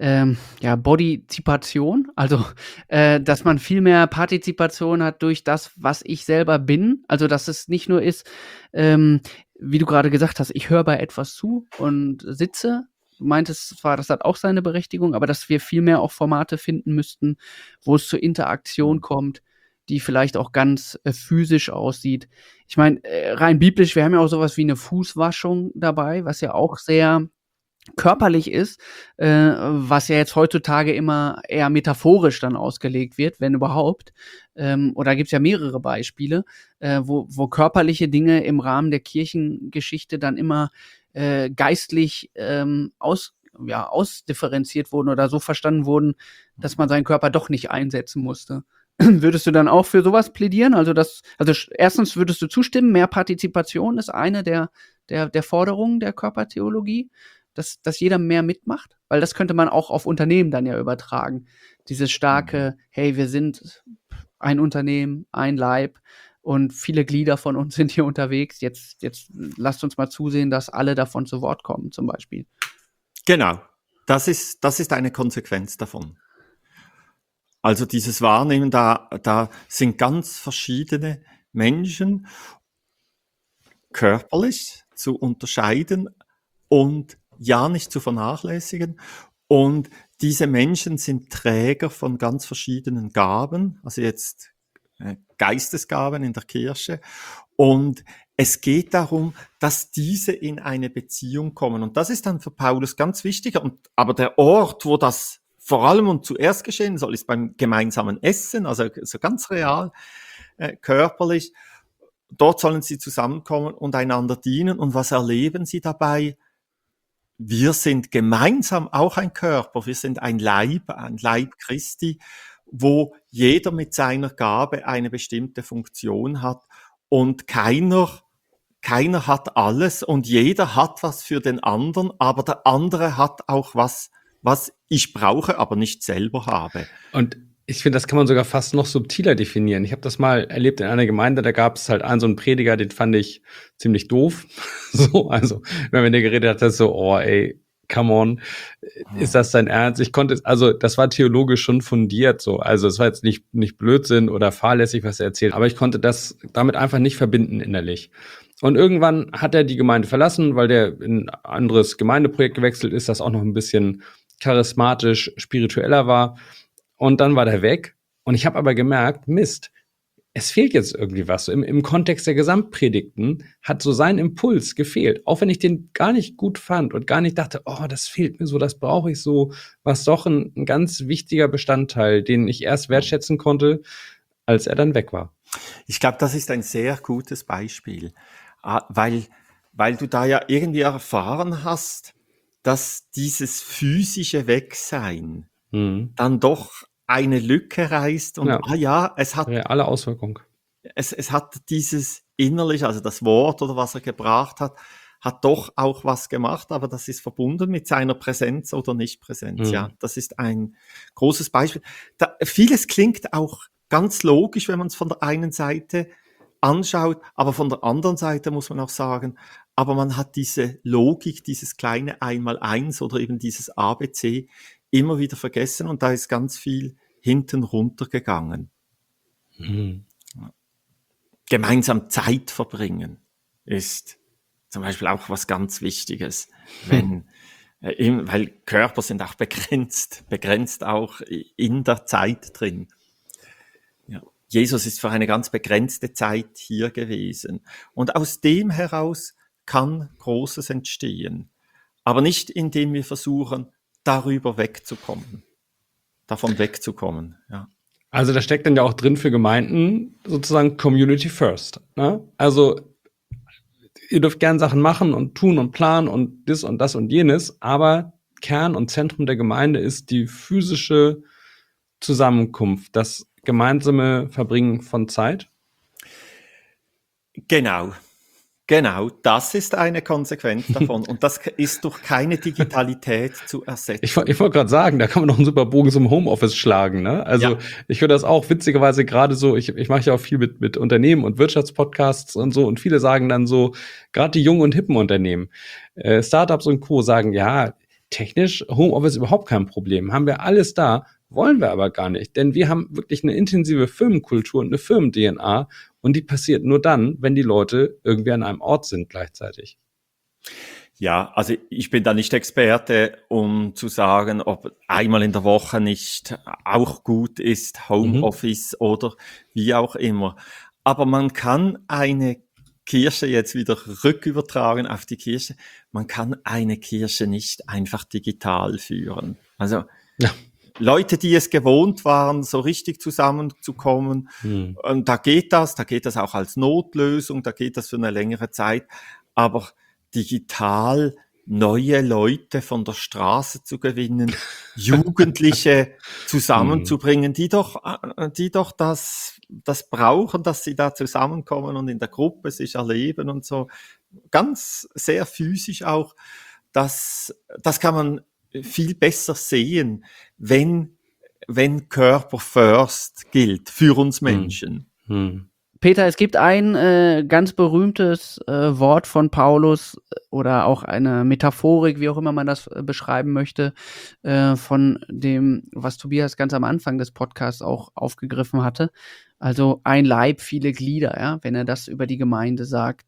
Bodyzipation, also dass man viel mehr Partizipation hat durch das, was ich selber bin. Also dass es nicht nur ist, wie du gerade gesagt hast, ich höre bei etwas zu und sitze. Du meintest zwar, das hat auch seine Berechtigung, aber dass wir viel mehr auch Formate finden müssten, wo es zur Interaktion kommt, die vielleicht auch ganz physisch aussieht. Ich meine, rein biblisch, wir haben ja auch sowas wie eine Fußwaschung dabei, was ja auch sehr körperlich ist, was ja jetzt heutzutage immer eher metaphorisch dann ausgelegt wird, wenn überhaupt. Oder gibt's ja mehrere Beispiele, wo körperliche Dinge im Rahmen der Kirchengeschichte dann immer geistlich ausdifferenziert wurden oder so verstanden wurden, dass man seinen Körper doch nicht einsetzen musste. Würdest du dann auch für sowas plädieren? Also erstens würdest du zustimmen, mehr Partizipation ist eine der Forderungen der Körpertheologie, dass jeder mehr mitmacht? Weil das könnte man auch auf Unternehmen dann ja übertragen. Dieses starke, hey, wir sind ein Unternehmen, ein Leib und viele Glieder von uns sind hier unterwegs. Jetzt lasst uns mal zusehen, dass alle davon zu Wort kommen, zum Beispiel. Genau, das ist eine Konsequenz davon. Also dieses Wahrnehmen, da sind ganz verschiedene Menschen körperlich zu unterscheiden und ja nicht zu vernachlässigen. Und diese Menschen sind Träger von ganz verschiedenen Gaben, also jetzt Geistesgaben in der Kirche. Und es geht darum, dass diese in eine Beziehung kommen. Und das ist dann für Paulus ganz wichtig. Aber der Ort, wo das vor allem und zuerst geschehen soll, ist beim gemeinsamen Essen, also so ganz real, körperlich. Dort sollen sie zusammenkommen und einander dienen. Und was erleben sie dabei? Wir sind gemeinsam auch ein Körper, wir sind ein Leib Christi, wo jeder mit seiner Gabe eine bestimmte Funktion hat und keiner hat alles und jeder hat was für den anderen, aber der andere hat auch was ich brauche, aber nicht selber habe. Und ich finde, das kann man sogar fast noch subtiler definieren. Ich habe das mal erlebt in einer Gemeinde, da gab es halt so einen Prediger, den fand ich ziemlich doof. So, also, wenn der geredet hat, so, oh ey, come on, ist das dein Ernst? Das war theologisch schon fundiert so. Also es war jetzt nicht Blödsinn oder fahrlässig, was er erzählt, aber ich konnte das damit einfach nicht verbinden innerlich. Und irgendwann hat er die Gemeinde verlassen, weil der in ein anderes Gemeindeprojekt gewechselt ist, das auch noch ein bisschen charismatisch, spiritueller war. Und dann war der weg. Und ich habe aber gemerkt, Mist, es fehlt jetzt irgendwie was. So im Kontext der Gesamtpredigten hat so sein Impuls gefehlt. Auch wenn ich den gar nicht gut fand und gar nicht dachte, oh, das fehlt mir so, das brauche ich so, war es doch ein ganz wichtiger Bestandteil, den ich erst wertschätzen konnte, als er dann weg war. Ich glaube, das ist ein sehr gutes Beispiel, weil du da ja irgendwie erfahren hast, dass dieses physische Wegsein dann doch eine Lücke reißt und es hat reale Auswirkung. Es hat dieses innerlich, also das Wort oder was er gebracht hat doch auch was gemacht, aber das ist verbunden mit seiner Präsenz oder Nichtpräsenz. Ja, das ist ein großes Beispiel. Vieles klingt auch ganz logisch, wenn man es von der einen Seite anschaut, aber von der anderen Seite muss man auch sagen, aber man hat diese Logik, dieses kleine Einmaleins oder eben dieses ABC immer wieder vergessen und da ist ganz viel hinten runtergegangen. Gemeinsam Zeit verbringen ist zum Beispiel auch was ganz Wichtiges, weil Körper sind auch begrenzt auch in der Zeit drin. Ja. Jesus ist für eine ganz begrenzte Zeit hier gewesen. Und aus dem heraus kann Großes entstehen. Aber nicht, indem wir versuchen, davon wegzukommen. Ja. Also da steckt dann ja auch drin für Gemeinden sozusagen Community First. Ne? Also ihr dürft gern Sachen machen und tun und planen und das und jenes, aber Kern und Zentrum der Gemeinde ist die physische Zusammenkunft, das gemeinsame Verbringen von Zeit. Genau, das ist eine Konsequenz davon. Und das ist durch keine Digitalität zu ersetzen. Ich wollte gerade sagen, da kann man noch einen super Bogen zum Homeoffice schlagen. Ne? Also Ich höre das auch witzigerweise gerade so, ich mache ja auch viel mit Unternehmen und Wirtschaftspodcasts und so und viele sagen dann so, gerade die jungen und hippen Unternehmen, Startups und Co. sagen, ja, technisch Homeoffice überhaupt kein Problem, haben wir alles da, wollen wir aber gar nicht, denn wir haben wirklich eine intensive Firmenkultur und eine Firmen-DNA und die passiert nur dann, wenn die Leute irgendwie an einem Ort sind gleichzeitig. Ja, also ich bin da nicht Experte, um zu sagen, ob einmal in der Woche nicht auch gut ist, Homeoffice oder wie auch immer. Aber man kann eine Kirche jetzt wieder rückübertragen auf die Kirche. Man kann eine Kirche nicht einfach digital führen. Also Leute, die es gewohnt waren, so richtig zusammenzukommen, da geht das auch als Notlösung, da geht das für eine längere Zeit, aber digital neue Leute von der Straße zu gewinnen, Jugendliche zusammenzubringen, die doch das brauchen, dass sie da zusammenkommen und in der Gruppe sich erleben und so, ganz sehr physisch auch, das kann man viel besser sehen, wenn Körper first gilt für uns Menschen. Peter, es gibt ein ganz berühmtes Wort von Paulus oder auch eine Metaphorik, wie auch immer man das beschreiben möchte, von dem, was Tobias ganz am Anfang des Podcasts auch aufgegriffen hatte. Also ein Leib, viele Glieder, ja, wenn er das über die Gemeinde sagt.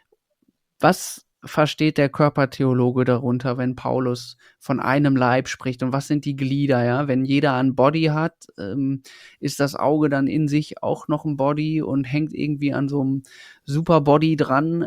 Was versteht der Körpertheologe darunter, wenn Paulus von einem Leib spricht? Und was sind die Glieder, ja? Wenn jeder ein Body hat, ist das Auge dann in sich auch noch ein Body und hängt irgendwie an so einem Superbody dran?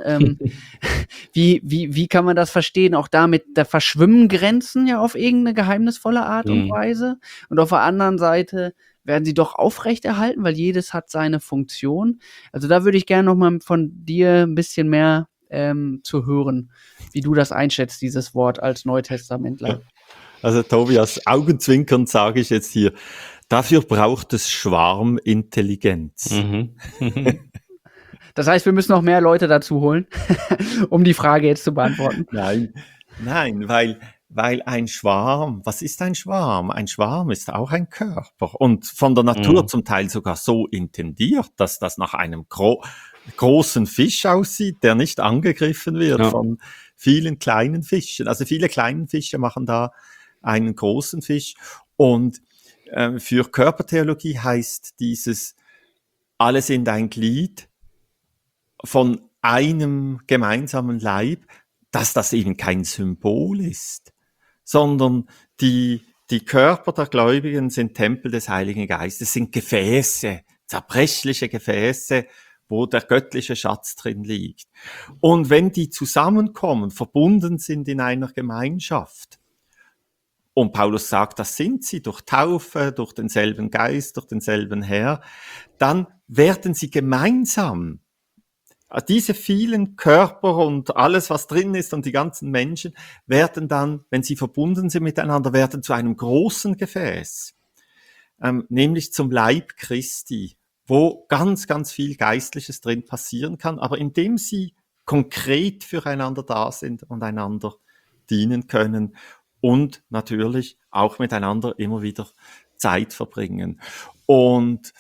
Wie kann man das verstehen? Auch damit, da verschwimmen Grenzen ja auf irgendeine geheimnisvolle Art und Weise. Und auf der anderen Seite werden sie doch aufrechterhalten, weil jedes hat seine Funktion. Also da würde ich gerne noch mal von dir ein bisschen mehr zu hören, wie du das einschätzt, dieses Wort als Neutestamentler. Also Tobias, augenzwinkernd sage ich jetzt hier, dafür braucht es Schwarmintelligenz. Das heißt, wir müssen noch mehr Leute dazu holen, um die Frage jetzt zu beantworten. Nein, weil ein Schwarm, was ist ein Schwarm? Ein Schwarm ist auch ein Körper und von der Natur zum Teil sogar so intendiert, dass das nach einem großen Fisch aussieht, der nicht angegriffen wird von vielen kleinen Fischen. Also viele kleine Fische machen da einen großen Fisch. Und für Körpertheologie heißt dieses, alle sind ein Glied von einem gemeinsamen Leib, dass das eben kein Symbol ist, sondern die Körper der Gläubigen sind Tempel des Heiligen Geistes, sind Gefäße, zerbrechliche Gefäße, wo der göttliche Schatz drin liegt. Und wenn die zusammenkommen, verbunden sind in einer Gemeinschaft, und Paulus sagt, das sind sie durch Taufe, durch denselben Geist, durch denselben Herr, dann werden sie gemeinsam, diese vielen Körper und alles, was drin ist und die ganzen Menschen, werden dann, wenn sie verbunden sind miteinander, werden zu einem großen Gefäß, nämlich zum Leib Christi, wo ganz, ganz viel Geistliches drin passieren kann, aber indem sie konkret füreinander da sind und einander dienen können und natürlich auch miteinander immer wieder Zeit verbringen. Und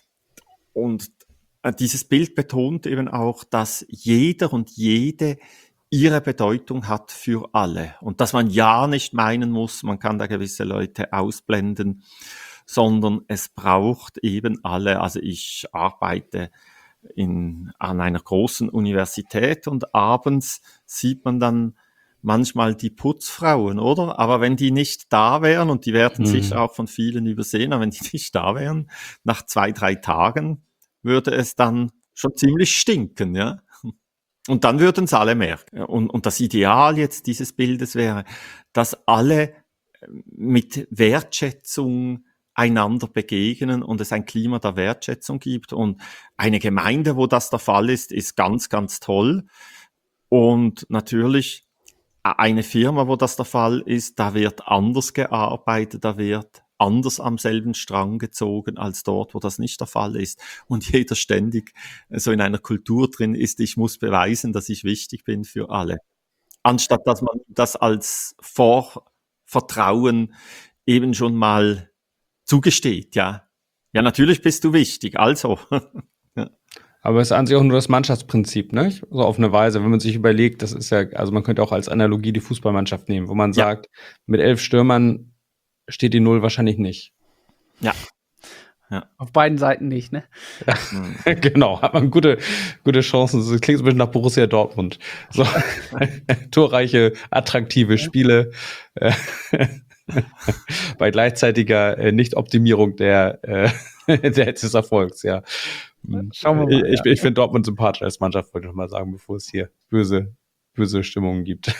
dieses Bild betont eben auch, dass jeder und jede ihre Bedeutung hat für alle und dass man ja nicht meinen muss, man kann da gewisse Leute ausblenden, sondern es braucht eben alle. Also ich arbeite an einer großen Universität und abends sieht man dann manchmal die Putzfrauen, oder? Aber wenn die nicht da wären, und die werden sicher auch von vielen übersehen, aber wenn die nicht da wären, nach 2-3 Tagen würde es dann schon ziemlich stinken, ja. Und dann würden es alle merken. Und das Ideal jetzt dieses Bildes wäre, dass alle mit Wertschätzung einander begegnen und es ein Klima der Wertschätzung gibt. Und eine Gemeinde, wo das der Fall ist ganz, ganz toll. Und natürlich eine Firma, wo das der Fall ist, da wird anders gearbeitet, da wird anders am selben Strang gezogen als dort, wo das nicht der Fall ist. Und jeder ständig so in einer Kultur drin ist, ich muss beweisen, dass ich wichtig bin für alle. Anstatt dass man das als Vorvertrauen eben schon mal zugesteht, ja. Ja, natürlich bist du wichtig, also. Ja. Aber es ist an sich auch nur das Mannschaftsprinzip, ne? So auf eine Weise, wenn man sich überlegt, das ist ja, also man könnte auch als Analogie die Fußballmannschaft nehmen, wo man sagt, mit 11 Stürmern steht die Null wahrscheinlich nicht. Ja. Auf beiden Seiten nicht, ne? Ja. Genau, hat man gute Chancen. Das klingt so ein bisschen nach Borussia Dortmund. So torreiche, attraktive Spiele bei gleichzeitiger Nicht-Optimierung des Erfolgs, ja. Schauen wir mal. Ich finde Dortmund sympathisch als Mannschaft, wollte ich mal sagen, bevor es hier böse Stimmungen gibt.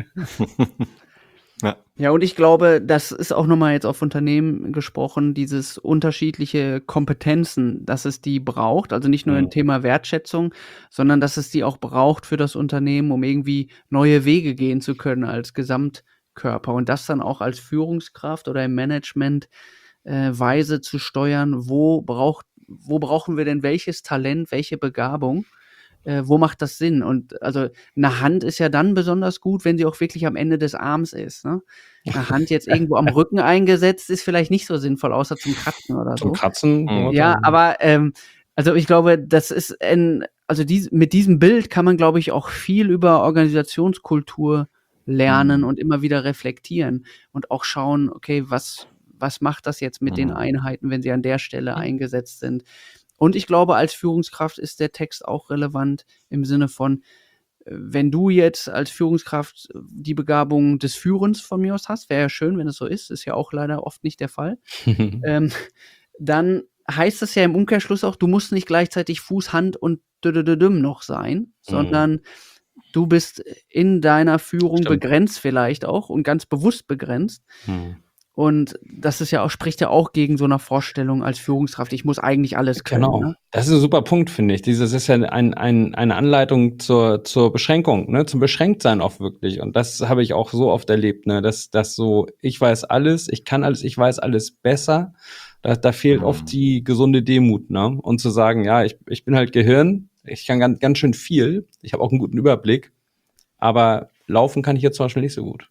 Ja, und ich glaube, das ist auch nochmal jetzt auf Unternehmen gesprochen, dieses unterschiedliche Kompetenzen, dass es die braucht, also nicht nur ein Thema Wertschätzung, sondern dass es die auch braucht für das Unternehmen, um irgendwie neue Wege gehen zu können als Gesamtkörper und das dann auch als Führungskraft oder im Management weise zu steuern, wo brauchen wir denn welches Talent, welche Begabung, wo macht das Sinn? Und also eine Hand ist ja dann besonders gut, wenn sie auch wirklich am Ende des Arms ist, ne? Eine Hand jetzt irgendwo am Rücken eingesetzt, ist vielleicht nicht so sinnvoll, außer zum Kratzen oder so. Zum Kratzen? Ja, aber also ich glaube, das ist mit diesem Bild kann man, glaube ich, auch viel über Organisationskultur lernen und immer wieder reflektieren und auch schauen, okay, was macht das jetzt mit den Einheiten, wenn sie an der Stelle eingesetzt sind? Und ich glaube, als Führungskraft ist der Text auch relevant im Sinne von, wenn du jetzt als Führungskraft die Begabung des Führens von mir aus hast, wäre ja schön, wenn es so ist ja auch leider oft nicht der Fall, dann heißt das ja im Umkehrschluss auch, du musst nicht gleichzeitig Fuß, Hand und noch sein, sondern du bist in deiner Führung begrenzt vielleicht auch und ganz bewusst begrenzt. Und das ist ja auch, spricht ja auch gegen so eine Vorstellung als Führungskraft, ich muss eigentlich alles können. Genau. Ne? Das ist ein super Punkt, finde ich. Das ist ja eine Anleitung zur Beschränkung, ne, zum Beschränktsein auch wirklich. Und das habe ich auch so oft erlebt, ne, dass so, ich weiß alles, ich kann alles, ich weiß alles besser. Da fehlt oft die gesunde Demut, ne? Und zu sagen, ja, ich bin halt Gehirn, ich kann ganz schön viel, ich habe auch einen guten Überblick, aber laufen kann ich jetzt zum Beispiel nicht so gut.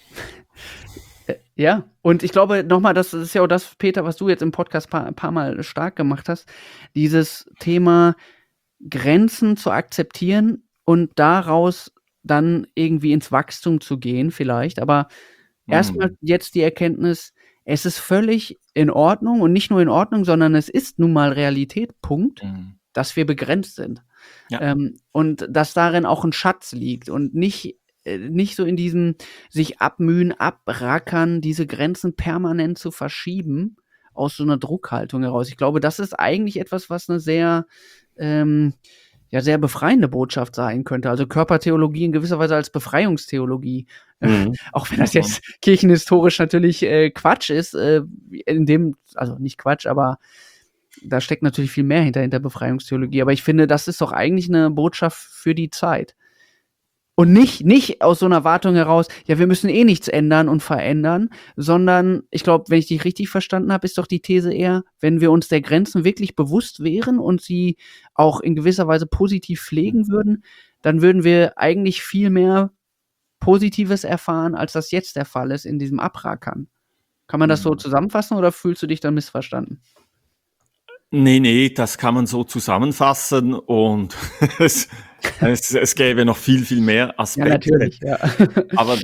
Ja, und ich glaube nochmal, das ist ja auch das, Peter, was du jetzt im Podcast ein paar Mal stark gemacht hast, dieses Thema Grenzen zu akzeptieren und daraus dann irgendwie ins Wachstum zu gehen vielleicht, aber erstmal jetzt die Erkenntnis, es ist völlig in Ordnung und nicht nur in Ordnung, sondern es ist nun mal Realität, Punkt, dass wir begrenzt sind. Ja. Und dass darin auch ein Schatz liegt und nicht so in diesem sich abmühen, abrackern, diese Grenzen permanent zu verschieben aus so einer Druckhaltung heraus. Ich glaube, das ist eigentlich etwas, was eine sehr sehr befreiende Botschaft sein könnte. Also Körpertheologie in gewisser Weise als Befreiungstheologie. Auch wenn das jetzt kirchenhistorisch natürlich Quatsch ist, also nicht Quatsch, aber da steckt natürlich viel mehr hinter Befreiungstheologie. Aber ich finde, das ist doch eigentlich eine Botschaft für die Zeit. Und nicht aus so einer Wartung heraus, ja, wir müssen eh nichts ändern und verändern, sondern ich glaube, wenn ich dich richtig verstanden habe, ist doch die These eher, wenn wir uns der Grenzen wirklich bewusst wären und sie auch in gewisser Weise positiv pflegen würden, dann würden wir eigentlich viel mehr Positives erfahren, als das jetzt der Fall ist in diesem Abrackern. Kann man das so zusammenfassen oder fühlst du dich da missverstanden? Nee, das kann man so zusammenfassen und es gäbe noch viel, viel mehr Aspekte. Ja, natürlich, ja. Aber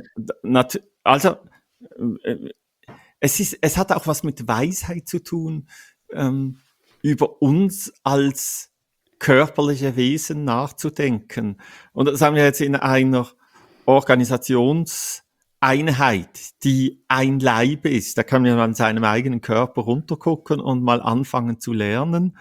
es hat auch was mit Weisheit zu tun, über uns als körperliche Wesen nachzudenken. Und das haben wir jetzt in einer Organisationseinheit, die ein Leib ist. Da kann man an seinem eigenen Körper runtergucken und mal anfangen zu lernen.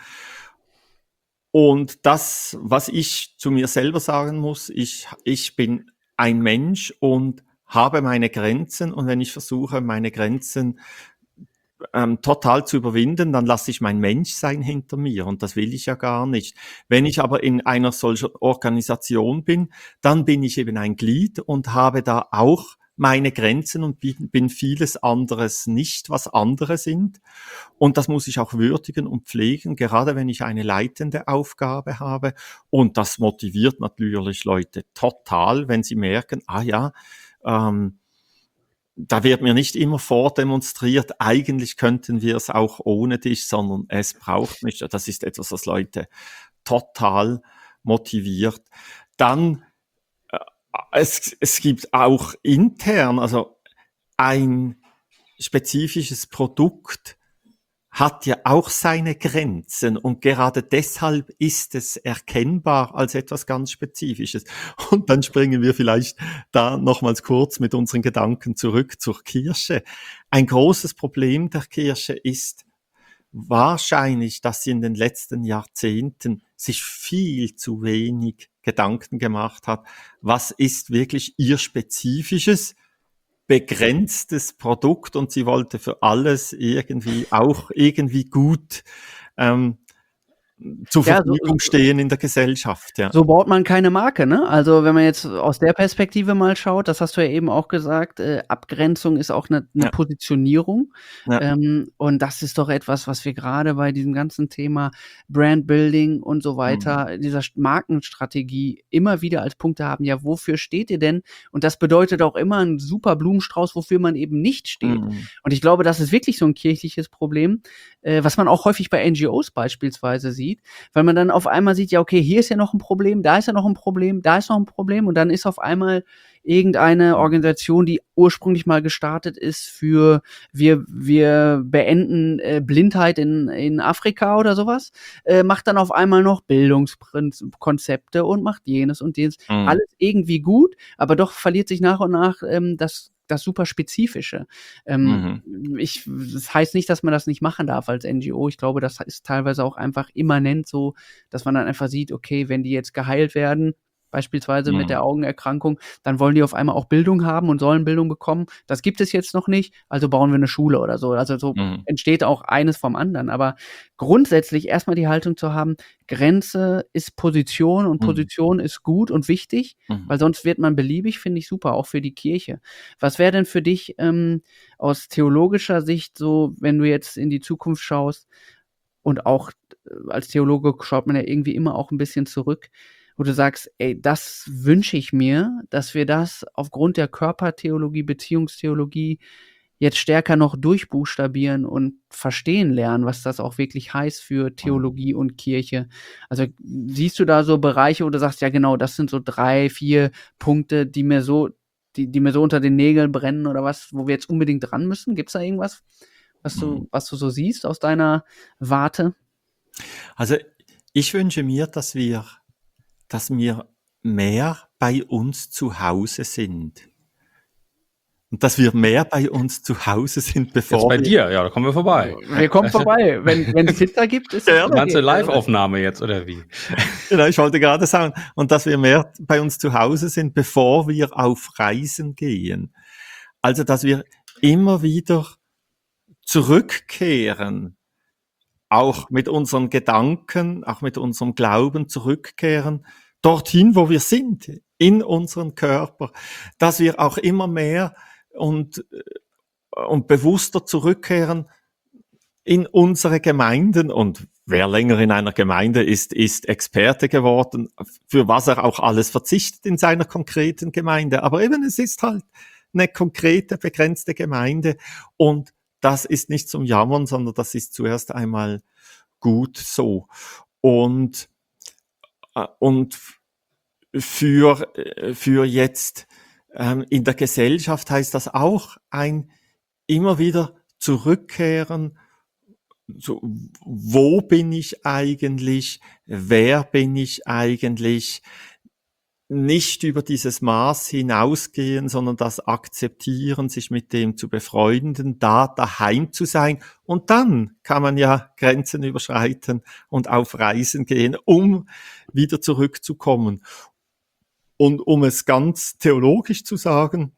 Und das, was ich zu mir selber sagen muss, ich bin ein Mensch und habe meine Grenzen. Und wenn ich versuche, meine Grenzen total zu überwinden, dann lasse ich mein Menschsein hinter mir. Und das will ich ja gar nicht. Wenn ich aber in einer solchen Organisation bin, dann bin ich eben ein Glied und habe da auch meine Grenzen und bin vieles anderes nicht, was andere sind. Und das muss ich auch würdigen und pflegen, gerade wenn ich eine leitende Aufgabe habe. Und das motiviert natürlich Leute total, wenn sie merken, da wird mir nicht immer vordemonstriert, eigentlich könnten wir es auch ohne dich, sondern es braucht mich. Das ist etwas, was Leute total motiviert. Dann es gibt auch intern, also ein spezifisches Produkt hat ja auch seine Grenzen und gerade deshalb ist es erkennbar als etwas ganz Spezifisches. Und dann springen wir vielleicht da nochmals kurz mit unseren Gedanken zurück zur Kirche. Ein großes Problem der Kirche ist wahrscheinlich, dass sie in den letzten Jahrzehnten sich viel zu wenig Gedanken gemacht hat, was ist wirklich ihr spezifisches, begrenztes Produkt und sie wollte für alles irgendwie gut zur Verfügung stehen in der Gesellschaft. Ja. So baut man keine Marke, ne? Also wenn man jetzt aus der Perspektive mal schaut, das hast du ja eben auch gesagt, Abgrenzung ist auch eine Positionierung. Ja. Und das ist doch etwas, was wir gerade bei diesem ganzen Thema Brandbuilding und so weiter, dieser Markenstrategie immer wieder als Punkte haben. Ja, wofür steht ihr denn? Und das bedeutet auch immer einen super Blumenstrauß, wofür man eben nicht steht. Und ich glaube, das ist wirklich so ein kirchliches Problem, was man auch häufig bei NGOs beispielsweise sieht, weil man dann auf einmal sieht, ja, okay, hier ist ja noch ein Problem, da ist ja noch ein Problem, da ist noch ein Problem und dann ist auf einmal irgendeine Organisation, die ursprünglich mal gestartet ist für wir beenden Blindheit in Afrika oder sowas, macht dann auf einmal noch Bildungskonzepte und macht jenes und jenes. Alles irgendwie gut, aber doch verliert sich nach und nach das super Spezifische. Das heißt nicht, dass man das nicht machen darf als NGO. Ich glaube, das ist teilweise auch einfach immanent so, dass man dann einfach sieht, okay, wenn die jetzt geheilt werden, beispielsweise mit der Augenerkrankung, dann wollen die auf einmal auch Bildung haben und sollen Bildung bekommen. Das gibt es jetzt noch nicht, also bauen wir eine Schule oder so. Also so entsteht auch eines vom anderen. Aber grundsätzlich erstmal die Haltung zu haben, Grenze ist Position und Position ist gut und wichtig, weil sonst wird man beliebig, finde ich super, auch für die Kirche. Was wäre denn für dich aus theologischer Sicht so, wenn du jetzt in die Zukunft schaust und auch als Theologe schaut man ja irgendwie immer auch ein bisschen zurück, wo du sagst, ey, das wünsche ich mir, dass wir das aufgrund der Körpertheologie, Beziehungstheologie jetzt stärker noch durchbuchstabieren und verstehen lernen, was das auch wirklich heißt für Theologie und Kirche. Also siehst du da so Bereiche, wo du sagst, ja genau, das sind so 3, 4 Punkte, die mir so unter den Nägeln brennen oder was, wo wir jetzt unbedingt dran müssen? Gibt's da irgendwas, was du so siehst aus deiner Warte? Also ich wünsche mir, dass wir dass wir mehr bei uns zu Hause sind. Und dass wir mehr bei uns zu Hause sind, bevor jetzt bei dir, ja, da kommen wir vorbei. Wir kommen vorbei. Wenn es Pizza gibt, ist es Meinst du Live-Aufnahme jetzt, oder wie? Genau, ich wollte gerade sagen, und dass wir mehr bei uns zu Hause sind, bevor wir auf Reisen gehen. Also, dass wir immer wieder zurückkehren, auch mit unseren Gedanken, auch mit unserem Glauben zurückkehren, dorthin, wo wir sind, in unseren Körper, dass wir auch immer mehr und bewusster zurückkehren in unsere Gemeinden. Und wer länger in einer Gemeinde ist Experte geworden, für was er auch alles verzichtet in seiner konkreten Gemeinde. Aber eben, es ist halt eine konkrete, begrenzte Gemeinde. Und das ist nicht zum Jammern, sondern das ist zuerst einmal gut so. Und für jetzt in der Gesellschaft heißt das auch ein immer wieder zurückkehren. So, wo bin ich eigentlich? Wer bin ich eigentlich? Nicht über dieses Maß hinausgehen, sondern das akzeptieren, sich mit dem zu befreunden, daheim zu sein. Und dann kann man ja Grenzen überschreiten und auf Reisen gehen, um wieder zurückzukommen. Und um es ganz theologisch zu sagen,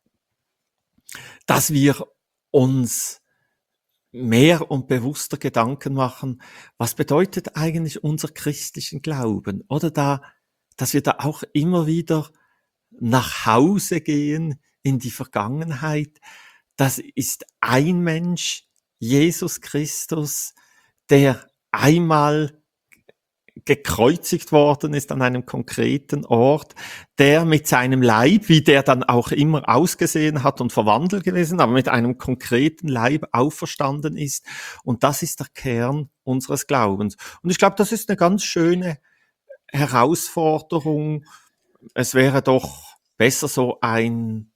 dass wir uns mehr und bewusster Gedanken machen, was bedeutet eigentlich unser christlichen Glauben? Oder dass wir da auch immer wieder nach Hause gehen in die Vergangenheit. Das ist ein Mensch, Jesus Christus, der einmal gekreuzigt worden ist an einem konkreten Ort, der mit seinem Leib, wie der dann auch immer ausgesehen hat und verwandelt gewesen, aber mit einem konkreten Leib auferstanden ist. Und das ist der Kern unseres Glaubens. Und ich glaube, das ist eine ganz schöne Herausforderung. Es wäre doch besser, so einen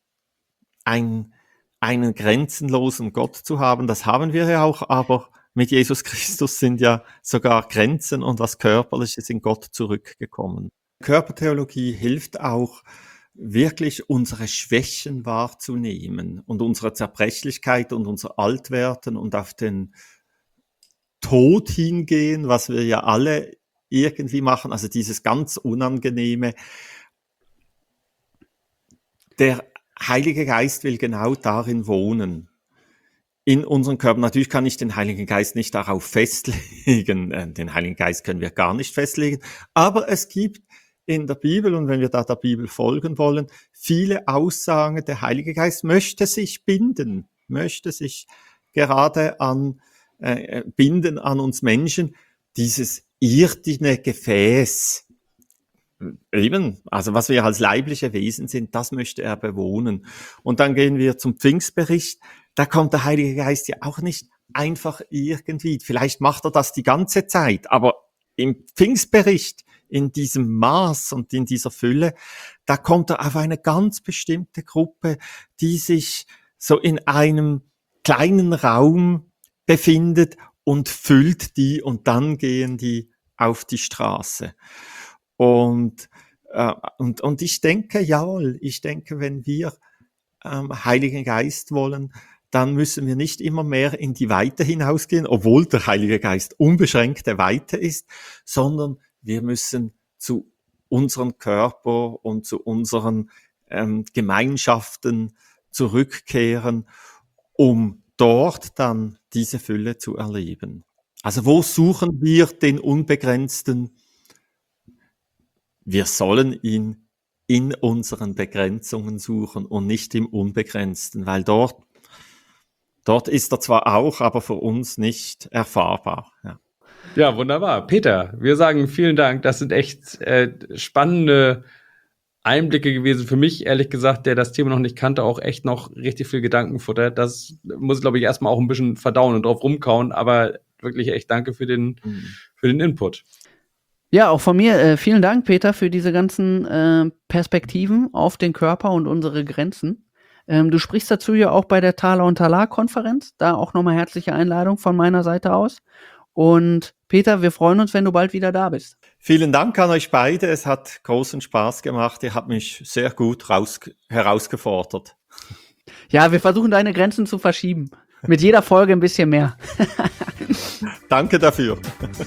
grenzenlosen Gott zu haben. Das haben wir ja auch, aber mit Jesus Christus sind ja sogar Grenzen und was Körperliches in Gott zurückgekommen. Körpertheologie hilft auch, wirklich unsere Schwächen wahrzunehmen und unsere Zerbrechlichkeit und unser Altwerden und auf den Tod hingehen, was wir ja alle irgendwie machen, also dieses ganz Unangenehme. Der Heilige Geist will genau darin wohnen. In unserem Körper. Natürlich kann ich den Heiligen Geist nicht darauf festlegen. Den Heiligen Geist können wir gar nicht festlegen. Aber es gibt in der Bibel, und wenn wir da der Bibel folgen wollen, viele Aussagen, der Heilige Geist möchte sich binden, möchte sich gerade binden an uns Menschen, dieses irdene Gefäß. Eben, also was wir als leibliche Wesen sind, das möchte er bewohnen. Und dann gehen wir zum Pfingstbericht. Da kommt der Heilige Geist ja auch nicht einfach irgendwie. Vielleicht macht er das die ganze Zeit, aber im Pfingstbericht, in diesem Maß und in dieser Fülle, da kommt er auf eine ganz bestimmte Gruppe, die sich so in einem kleinen Raum befindet und füllt die und dann gehen die auf die Straße. Und ich denke, jawohl, wenn wir Heiligen Geist wollen, dann müssen wir nicht immer mehr in die Weite hinausgehen, obwohl der Heilige Geist unbeschränkte Weite ist, sondern wir müssen zu unserem Körper und zu unseren Gemeinschaften zurückkehren, um dort dann diese Fülle zu erleben. Also wo suchen wir den Unbegrenzten? Wir sollen ihn in unseren Begrenzungen suchen und nicht im Unbegrenzten, weil dort ist er zwar auch, aber für uns nicht erfahrbar. Ja, wunderbar. Peter, wir sagen vielen Dank. Das sind echt spannende Einblicke gewesen. Für mich, ehrlich gesagt, der das Thema noch nicht kannte, auch echt noch richtig viel Gedankenfutter. Das muss, glaube ich, erstmal auch ein bisschen verdauen und drauf rumkauen. Aber wirklich echt danke für den Input. Ja, auch von mir vielen Dank, Peter, für diese ganzen Perspektiven auf den Körper und unsere Grenzen. Du sprichst dazu ja auch bei der Thaler und Talar-Konferenz. Da auch nochmal herzliche Einladung von meiner Seite aus. Und Peter, wir freuen uns, wenn du bald wieder da bist. Vielen Dank an euch beide. Es hat großen Spaß gemacht. Ihr habt mich sehr gut herausgefordert. Ja, wir versuchen deine Grenzen zu verschieben. Mit jeder Folge ein bisschen mehr. Danke dafür.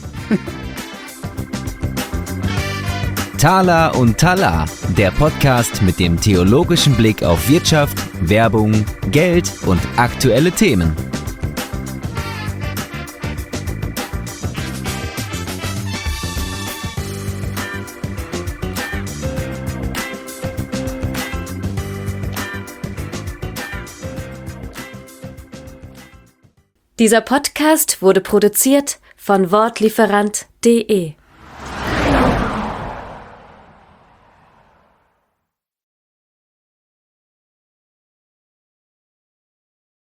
Thala und Tala, der Podcast mit dem theologischen Blick auf Wirtschaft, Werbung, Geld und aktuelle Themen. Dieser Podcast wurde produziert von Wortlieferant.de